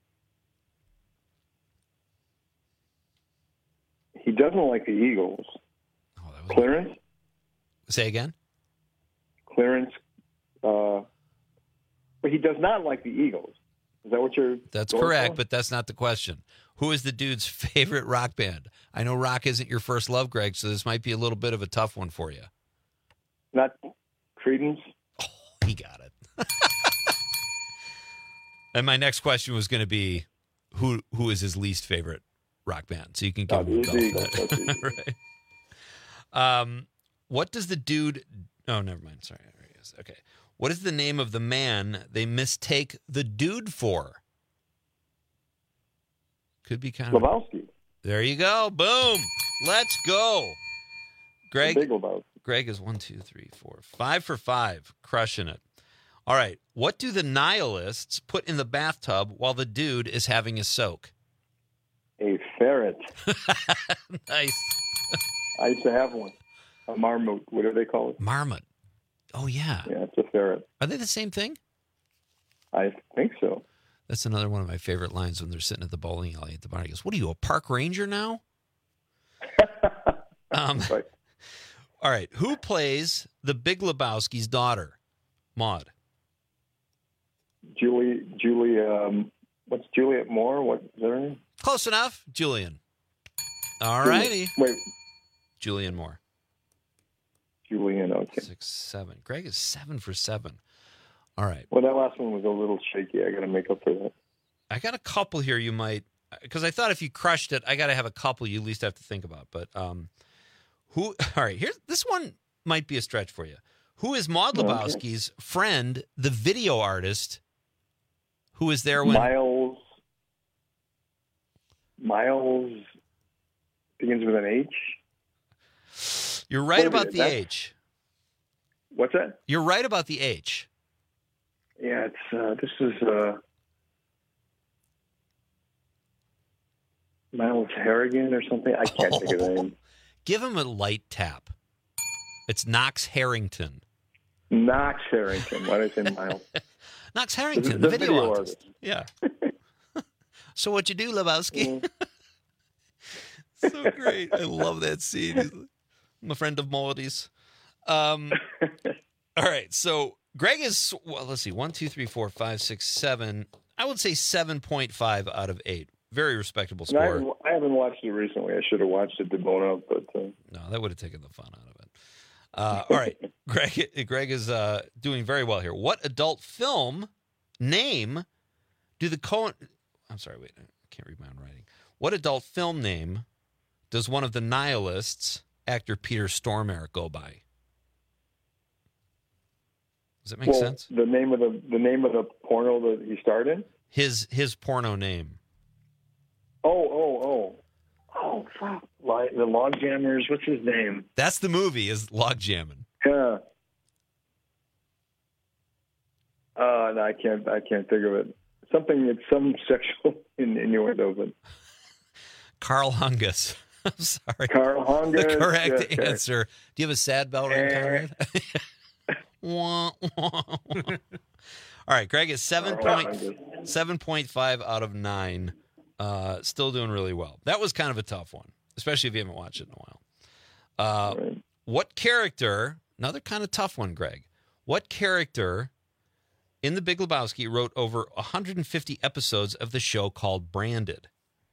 He doesn't like the Eagles. Oh, Clarence? Say again? Clarence. Uh, but he does not like the Eagles. Is that what you're That's going correct, for? but that's not the question. Who is the dude's favorite rock band? I know rock isn't your first love, Greg, so this might be a little bit of a tough one for you. Not Creedence? Oh, he got it. And my next question was going to be, who who is his least favorite rock band? So you can give Oh, him a the bell. Eagles, that's easy. Right. Um, what does the dude? Oh, never mind. Sorry. There he is. Okay. What is the name of the man they mistake the dude for? Could be kind of Lebowski. There you go. Boom. Let's go. Greg, Big Lebowski. Greg is one, two, three, four, five for five, crushing it. All right. What do the nihilists put in the bathtub while the dude is having a soak? A ferret. Nice. I used to have one. A marmot. What do they call it? Marmot. Oh, yeah. Yeah, it's a ferret. Are they the same thing? I think so. That's another one of my favorite lines when they're sitting at the bowling alley at the bar. He goes, what are you, a park ranger now? um, right. All right. Who plays the Big Lebowski's daughter? Maude. Julie, Julie, um, what's Juliet Moore? What is her name? Close enough. Julian. All righty. Wait. Julian Moore. Julian, okay. Six, seven. Greg is seven for seven. All right. Well, that last one was a little shaky. I got to make up for that. I got a couple here you might, because I thought if you crushed it, I got to have a couple you at least have to think about. But who, all right, here's, this one might be a stretch for you. Who is Maude Lebowski's okay. friend, the video artist, who was there when... Miles. Miles begins with an H. You're right about the That's, H. What's that? You're right about the H. Yeah, it's uh, this is uh, Miles Harrigan or something. I can't oh. think of the name. Give him a light tap. It's Knox Harrington. Knox Harrington. Why did I say Miles? Knox Harrington, the, the video, video artist. artist. Yeah. So what you do, Lebowski? Mm. So great. I love that scene. I'm a friend of Maude's. Um, all right. So Greg is, well, let's see, one, two, three, four, five, six, seven. I would say seven point five out of eight. Very respectable score. I haven't, I haven't watched it recently. I should have watched it to bone up, but uh... no, that would have taken the fun out of it. Uh, all right, Greg. Greg is uh, doing very well here. What adult film name do the Coen? I'm sorry, wait, I can't read my own writing. What adult film name does one of the nihilists, actor Peter Stormare, go by? Does that make well, sense? The name of the the name of the porno that he starred in? His his porno name. Oh, oh, oh. Oh, fuck. Like the Log Jammers, what's his name? That's the movie, is Log Jammin'. Yeah. Uh, no, I can't I can't think of it. Something that's some sexual innuendo, but Carl Hungus. I'm sorry. Carl Hungus. The correct yes, answer. Do you have a sad bell ring, Conrad? Wah, wah, wah. All right, Greg is seven point seven point five out of nine. Uh, still doing really well. That was kind of a tough one, especially if you haven't watched it in a while. Uh, right. What character? Another kind of tough one, Greg. What character in The Big Lebowski wrote over one hundred fifty episodes of the show called Branded?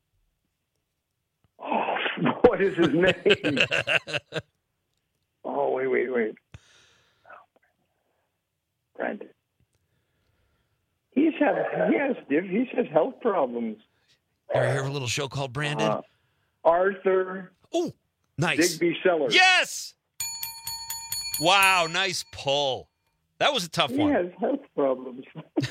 Oh, what is his name? oh, wait, wait, wait. Branded. He's had he has he has health problems. You ever hear of a little show called Branded? Uh, Arthur. Oh, nice. Digby Sellers. Yes. Wow, nice pull. That was a tough he one. He has health problems.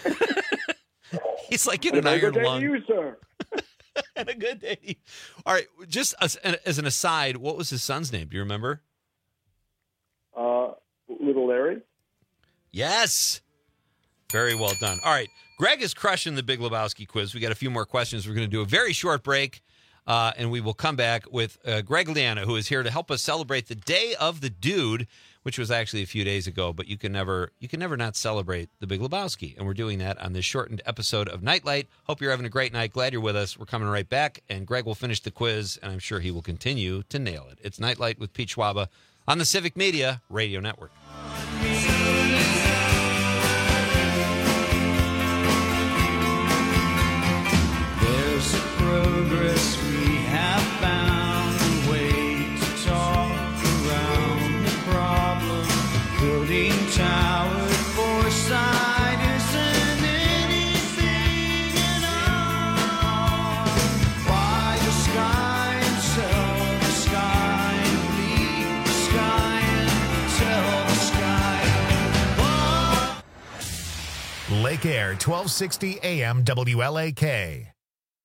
He's like in an iron lung. You, sir. And a good day. All right, just as, as an aside, what was his son's name? Do you remember? Uh, Little Larry. Yes. Very well done. All right. Greg is crushing the Big Lebowski quiz. We got a few more questions. We're going to do a very short break, uh, and we will come back with uh, Greg Liana, who is here to help us celebrate the Day of the Dude, which was actually a few days ago. But you can never, you can never not celebrate the Big Lebowski, and we're doing that on this shortened episode of Nightlight. Hope you're having a great night. Glad you're with us. We're coming right back, and Greg will finish the quiz, and I'm sure he will continue to nail it. It's Nightlight with Pete Schwaba on the Civic Media Radio Network. Progress we have found a way to talk around the problem. Building tower foresight isn't anything at all. Why the sky and sell the sky and leave the sky and tell the sky. Lake Air, twelve sixty A M W L A K.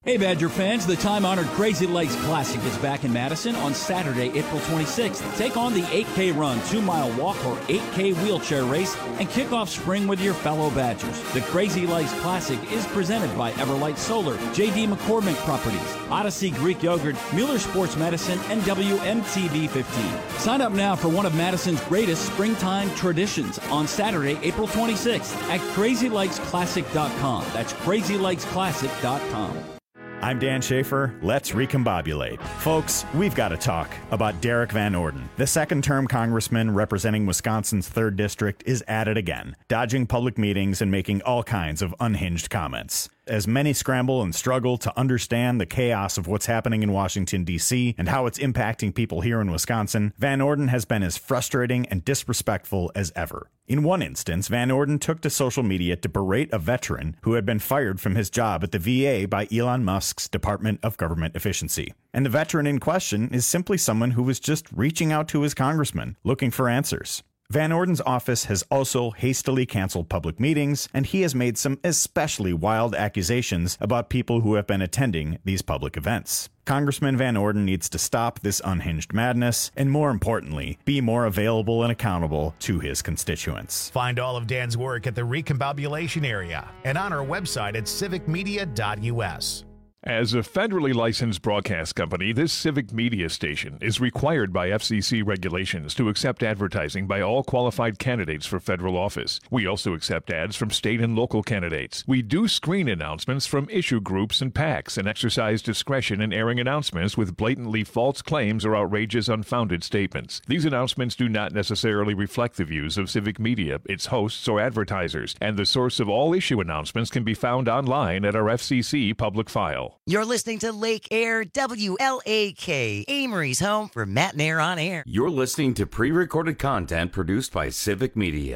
Hey, Badger fans, the time-honored Crazy Legs Classic is back in Madison on Saturday, April twenty-sixth. Take on the eight K run, two-mile walk, or eight K wheelchair race and kick off spring with your fellow Badgers. The Crazy Legs Classic is presented by Everlight Solar, J D McCormick Properties, Odyssey Greek Yogurt, Mueller Sports Medicine, and W M T V fifteen. Sign up now for one of Madison's greatest springtime traditions on Saturday, April twenty-sixth at crazy legs classic dot com. That's crazy legs classic dot com. I'm Dan Schaefer. Let's recombobulate. Folks, we've got to talk about Derek Van Orden. The second-term congressman representing Wisconsin's third District is at it again, dodging public meetings and making all kinds of unhinged comments. As many scramble and struggle to understand the chaos of what's happening in Washington, D C, and how it's impacting people here in Wisconsin, Van Orden has been as frustrating and disrespectful as ever. In one instance, Van Orden took to social media to berate a veteran who had been fired from his job at the V A by Elon Musk's Department of Government Efficiency. And the veteran in question is simply someone who was just reaching out to his congressman, looking for answers. Van Orden's office has also hastily canceled public meetings, and he has made some especially wild accusations about people who have been attending these public events. Congressman Van Orden needs to stop this unhinged madness, and more importantly, be more available and accountable to his constituents. Find all of Dan's work at the Recombobulation Area and on our website at civic media dot u s. As a federally licensed broadcast company, this civic media station is required by F C C regulations to accept advertising by all qualified candidates for federal office. We also accept ads from state and local candidates. We do screen announcements from issue groups and PACs and exercise discretion in airing announcements with blatantly false claims or outrageous, unfounded statements. These announcements do not necessarily reflect the views of civic media, its hosts, or advertisers, and the source of all issue announcements can be found online at our F C C public file. You're listening to Lake Air W L A K, Amory's home for Matt and Air on Air. You're listening to pre-recorded content produced by Civic Media.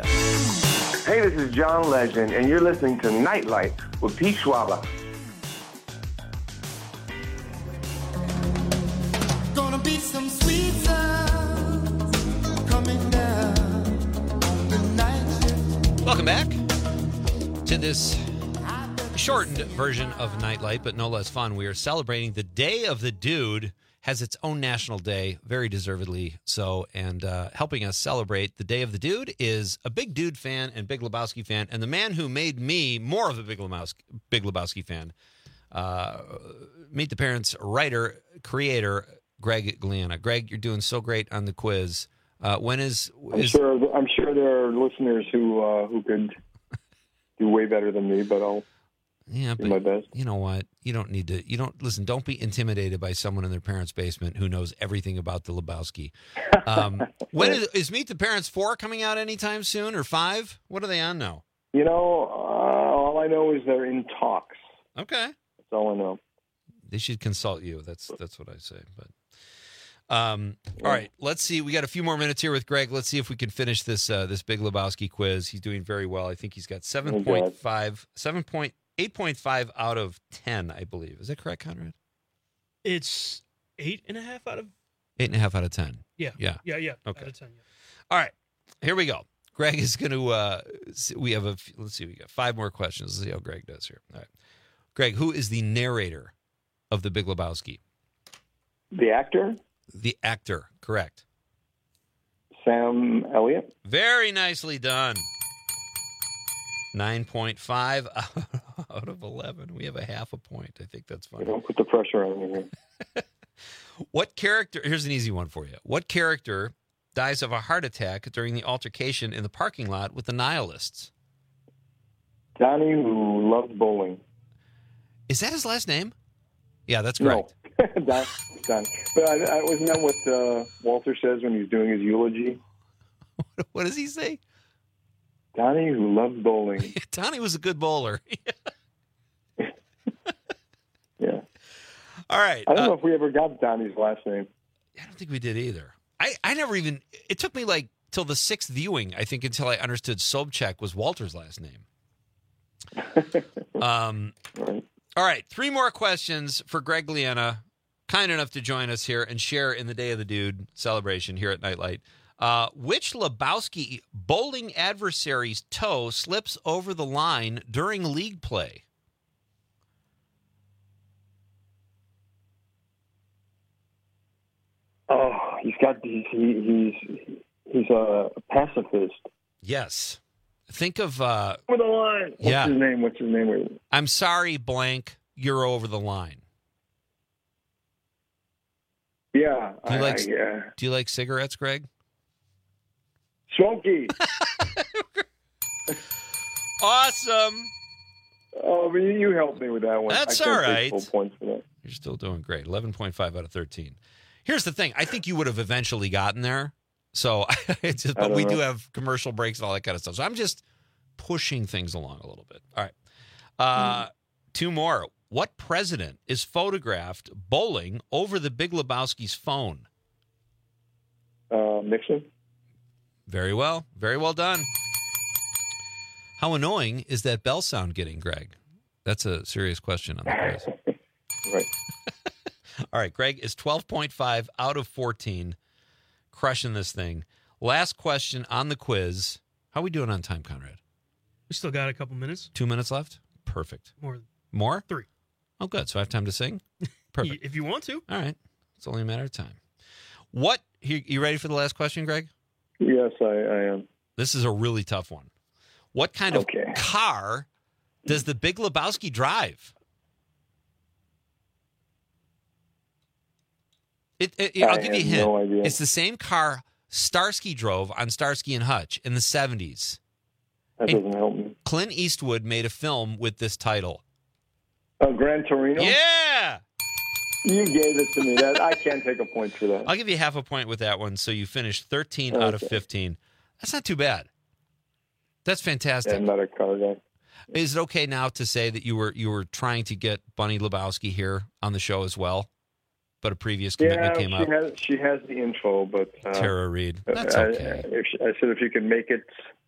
Hey, this is John Legend, and you're listening to Nightlight with Pete Schwaba. Gonna be some sweet sounds coming down on the night shift. Welcome back to this shortened version of Nightlight, but no less fun. We are celebrating the Day of the Dude. Has its own national day, very deservedly so. And uh, helping us celebrate the Day of the Dude is a big Dude fan and Big Lebowski fan, and the man who made me more of a Big Lebowski, Big Lebowski fan. Uh, Meet the Parents writer, creator, Greg Gliana. Greg, you're doing so great on the quiz. Uh, when is, I'm is sure. I'm sure there are listeners who uh, who could do way better than me, but I'll. Yeah, do but my best. You know what? You don't need to. You don't listen. Don't be intimidated by someone in their parents' basement who knows everything about the Lebowski. Um, when is, is Meet the Parents four coming out anytime soon, or five? What are they on now? You know, uh, all I know is they're in talks. Okay, that's all I know. They should consult you. That's that's what I say. But um, all right, let's see. We got a few more minutes here with Greg. Let's see if we can finish this uh, this Big Lebowski quiz. He's doing very well. I think he's got seven point five, seven point. eight point five out of ten, I believe. Is that correct, Conrad? It's eight and a half out of... Eight and a half out of ten. Yeah. Yeah. Yeah, yeah. Okay. Out of ten, yeah. All right. Here we go. Greg is going to... Uh, we have a... Let's see. We got five more questions. Let's see how Greg does here. All right. Greg, who is the narrator of The Big Lebowski? The actor? The actor. Correct. Sam Elliott. Very nicely done. nine point five out of eleven. We have a half a point. I think that's fine. Don't put the pressure on me here. What character, here's an easy one for you. What character dies of a heart attack during the altercation in the parking lot with the nihilists? Donnie, who loved bowling. Is that his last name? Yeah, that's correct. No. Don, Don. But I, I, wasn't that what uh, Walter says when he's doing his eulogy? What does he say? Donnie, who loved bowling. Donnie was a good bowler. Yeah. All right. I don't uh, know if we ever got Donnie's last name. I don't think we did either. I, I never even, it took me like till the sixth viewing, I think, until I understood Sobchak was Walter's last name. um, right. All right. Three more questions for Greg Gliana, kind enough to join us here and share in the Day of the Dude celebration here at Nightlight. Uh, which Lebowski bowling adversary's toe slips over the line during league play? He's got he's he, he's he's a pacifist. Yes. Think of uh, over the line. What's yeah. his name? What's his name? I'm sorry, blank. You're over the line. Yeah. Do you I, like I, yeah. Do you like cigarettes, Greg? Smoky. Awesome. Oh, but you helped me with that one. That's I can't all take right. Full points for that. You're still doing great. eleven point five out of thirteen. Here's the thing. I think you would have eventually gotten there. So, it's just, but we know. do have commercial breaks and all that kind of stuff. So I'm just pushing things along a little bit. All right. Uh, mm. Two more. What president is photographed bowling over the Big Lebowski's phone? Uh, Nixon. Very well. Very well done. How annoying is that bell sound getting, Greg? That's a serious question on the quiz. Right. All right, Greg is twelve point five out of fourteen, crushing this thing. Last question on the quiz. How are we doing on time, Conrad? We still got a couple minutes. Two minutes left? Perfect. More. More? Three. Oh, good. So I have time to sing? Perfect. If you want to. All right. It's only a matter of time. What? You, you ready for the last question, Greg? Yes, I, I am. This is a really tough one. What kind of okay. car does the Big Lebowski drive? It, it, I'll I give you a have hint. no idea. It's the same car Starsky drove on Starsky and Hutch in the seventies. That and doesn't help me. Clint Eastwood made a film with this title. Oh, Gran Torino? Yeah! You gave it to me. That I can't take a point for that. I'll give you half a point with that one, so you finished thirteen okay. out of fifteen. That's not too bad. That's fantastic. Yeah, I'm not a car guy. Is it okay now to say that you were you were trying to get Bunny Lebowski here on the show as well, but a previous commitment yeah, came she up? Has, she has the info, but... Uh, Tara Reid. That's I, okay. I, if she, I said if you can make it,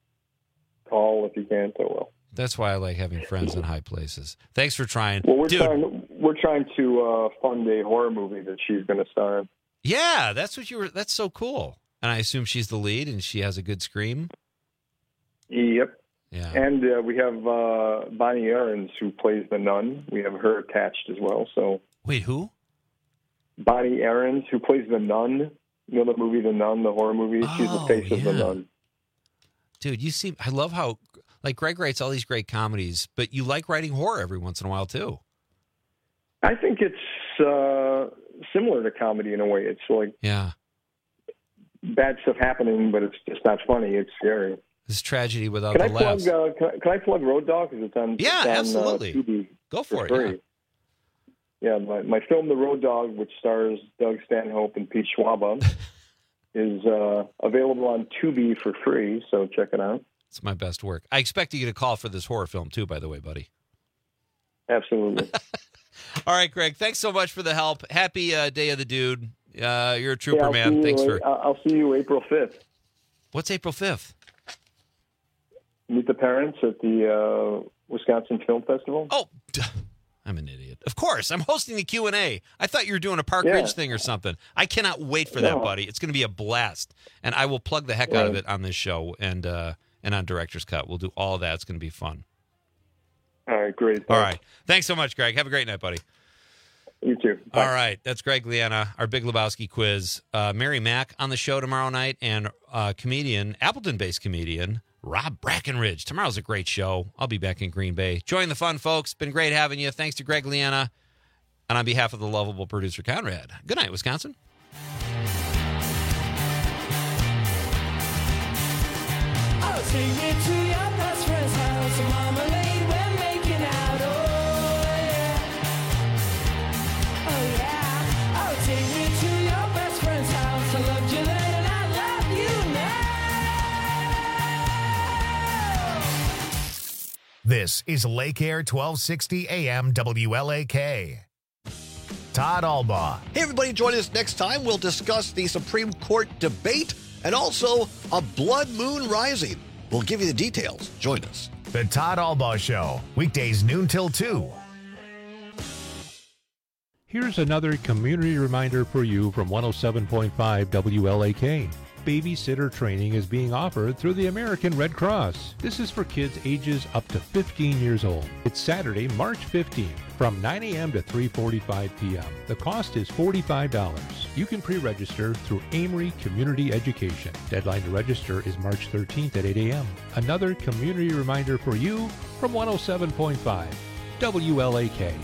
call. If you can't, oh well. That's why I like having friends in high places. Thanks for trying. Well, we're Dude, trying. We're trying to uh, fund a horror movie that she's going to star in. yeah, that's what you were. That's so cool. And I assume she's the lead, and she has a good scream. Yep. Yeah. And uh, we have uh, Bonnie Aarons, who plays the nun. We have her attached as well. So wait, who? Bonnie Aarons, who plays the nun. You know the movie The Nun, the horror movie. She's Oh, the face of the yeah. nun. Dude, you seem. I love how like Greg writes all these great comedies, but you like writing horror every once in a while too. I think it's uh, similar to comedy in a way. It's like Yeah. bad stuff happening, but it's just not funny. It's scary. This tragedy without Can I the laughs. plug? Uh, can, I, can I plug Road Dog? Because it's on. Yeah, it's on, absolutely. Uh, Tubi Go for, it. free. Yeah, my, my film, The Road Dog, which stars Doug Stanhope and Pete Schwaba, is uh, available on Tubi for free. So check it out. It's my best work. I expect you to call for this horror film too, by the way, buddy. Absolutely. All right, Greg. Thanks so much for the help. Happy uh, Day of the Dude. Uh, you're a trooper, Yeah, I'll man. see you, Thanks for. I'll see you April fifth. What's April fifth? Meet the parents at the uh, Wisconsin Film Festival. Oh, I'm an idiot. Of course, I'm hosting the Q and A. I thought you were doing a Park Yeah. Ridge thing or something. I cannot wait for that, No. buddy. It's going to be a blast, and I will plug the heck out of Right. it on this show and uh, and on Director's Cut. We'll do all of that. It's going to be fun. All right, great. All right. Thanks so much, Greg. Have a great night, buddy. You too. All right. That's Greg Liana, our Big Lebowski quiz. Uh, Mary Mack on the show tomorrow night, and uh, comedian, Appleton-based comedian, Rob Brackenridge. Tomorrow's a great show. I'll be back in Green Bay. Join the fun, folks. Been great having you. Thanks to Greg Liana. And on behalf of the lovable producer, Conrad, good night, Wisconsin. I'll take you to your best friend's house. Marmalade, we're making out. Oh, yeah. Oh, yeah. I'll take you to your best friend's house. I loved you then and I love you now. This is Lake Air twelve sixty A M W L A K. Todd Albaugh. Hey, everybody, join us next time. We'll discuss the Supreme Court debate and also a blood moon rising. We'll give you the details. Join us. The Todd Albaugh Show, weekdays noon till two. Here's another community reminder for you from one oh seven point five W L A K. babysitter training is being offered through the American Red Cross. This is for kids ages up to fifteen years old. It's Saturday, March fifteenth, from nine a.m. to three forty-five p.m. The cost is forty-five dollars. You can pre-register through Amory Community Education. Deadline to register is March thirteenth at eight a.m. Another community reminder for you from one oh seven point five W L A K.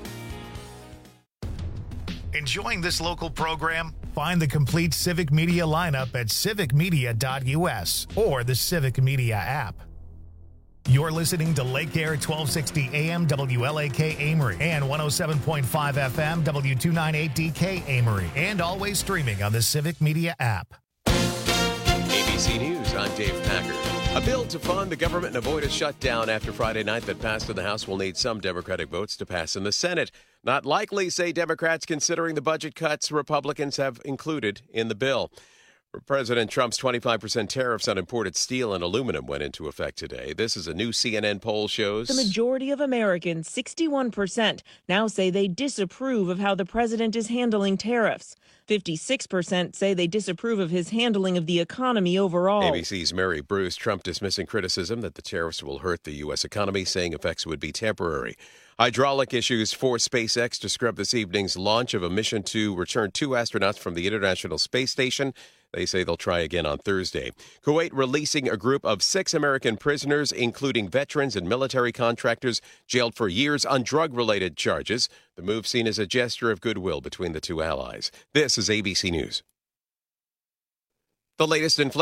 Enjoying this local program? Find the complete Civic Media lineup at civic media dot u s or the Civic Media app. You're listening to Lake Air twelve sixty A M W L A K Amory and one oh seven point five F M W two ninety-eight D K Amory, and always streaming on the Civic Media app. A B C News, I'm Dave Packard. A bill to fund the government and avoid a shutdown after Friday night that passed in the House will need some Democratic votes to pass in the Senate. Not likely, say Democrats, considering the budget cuts Republicans have included in the bill. President Trump's twenty-five percent tariffs on imported steel and aluminum went into effect today. This is a new C N N poll shows. The majority of Americans, sixty-one percent, now say they disapprove of how the president is handling tariffs. fifty-six percent say they disapprove of his handling of the economy overall. A B C's Mary Bruce. Trump dismissing criticism that the tariffs will hurt the U S economy, saying effects would be temporary. Hydraulic issues force SpaceX to scrub this evening's launch of a mission to return two astronauts from the International Space Station. They say they'll try again on Thursday. Kuwait releasing a group of six American prisoners, including veterans and military contractors, jailed for years on drug-related charges. The move seen as a gesture of goodwill between the two allies. This is A B C News. The latest inflation.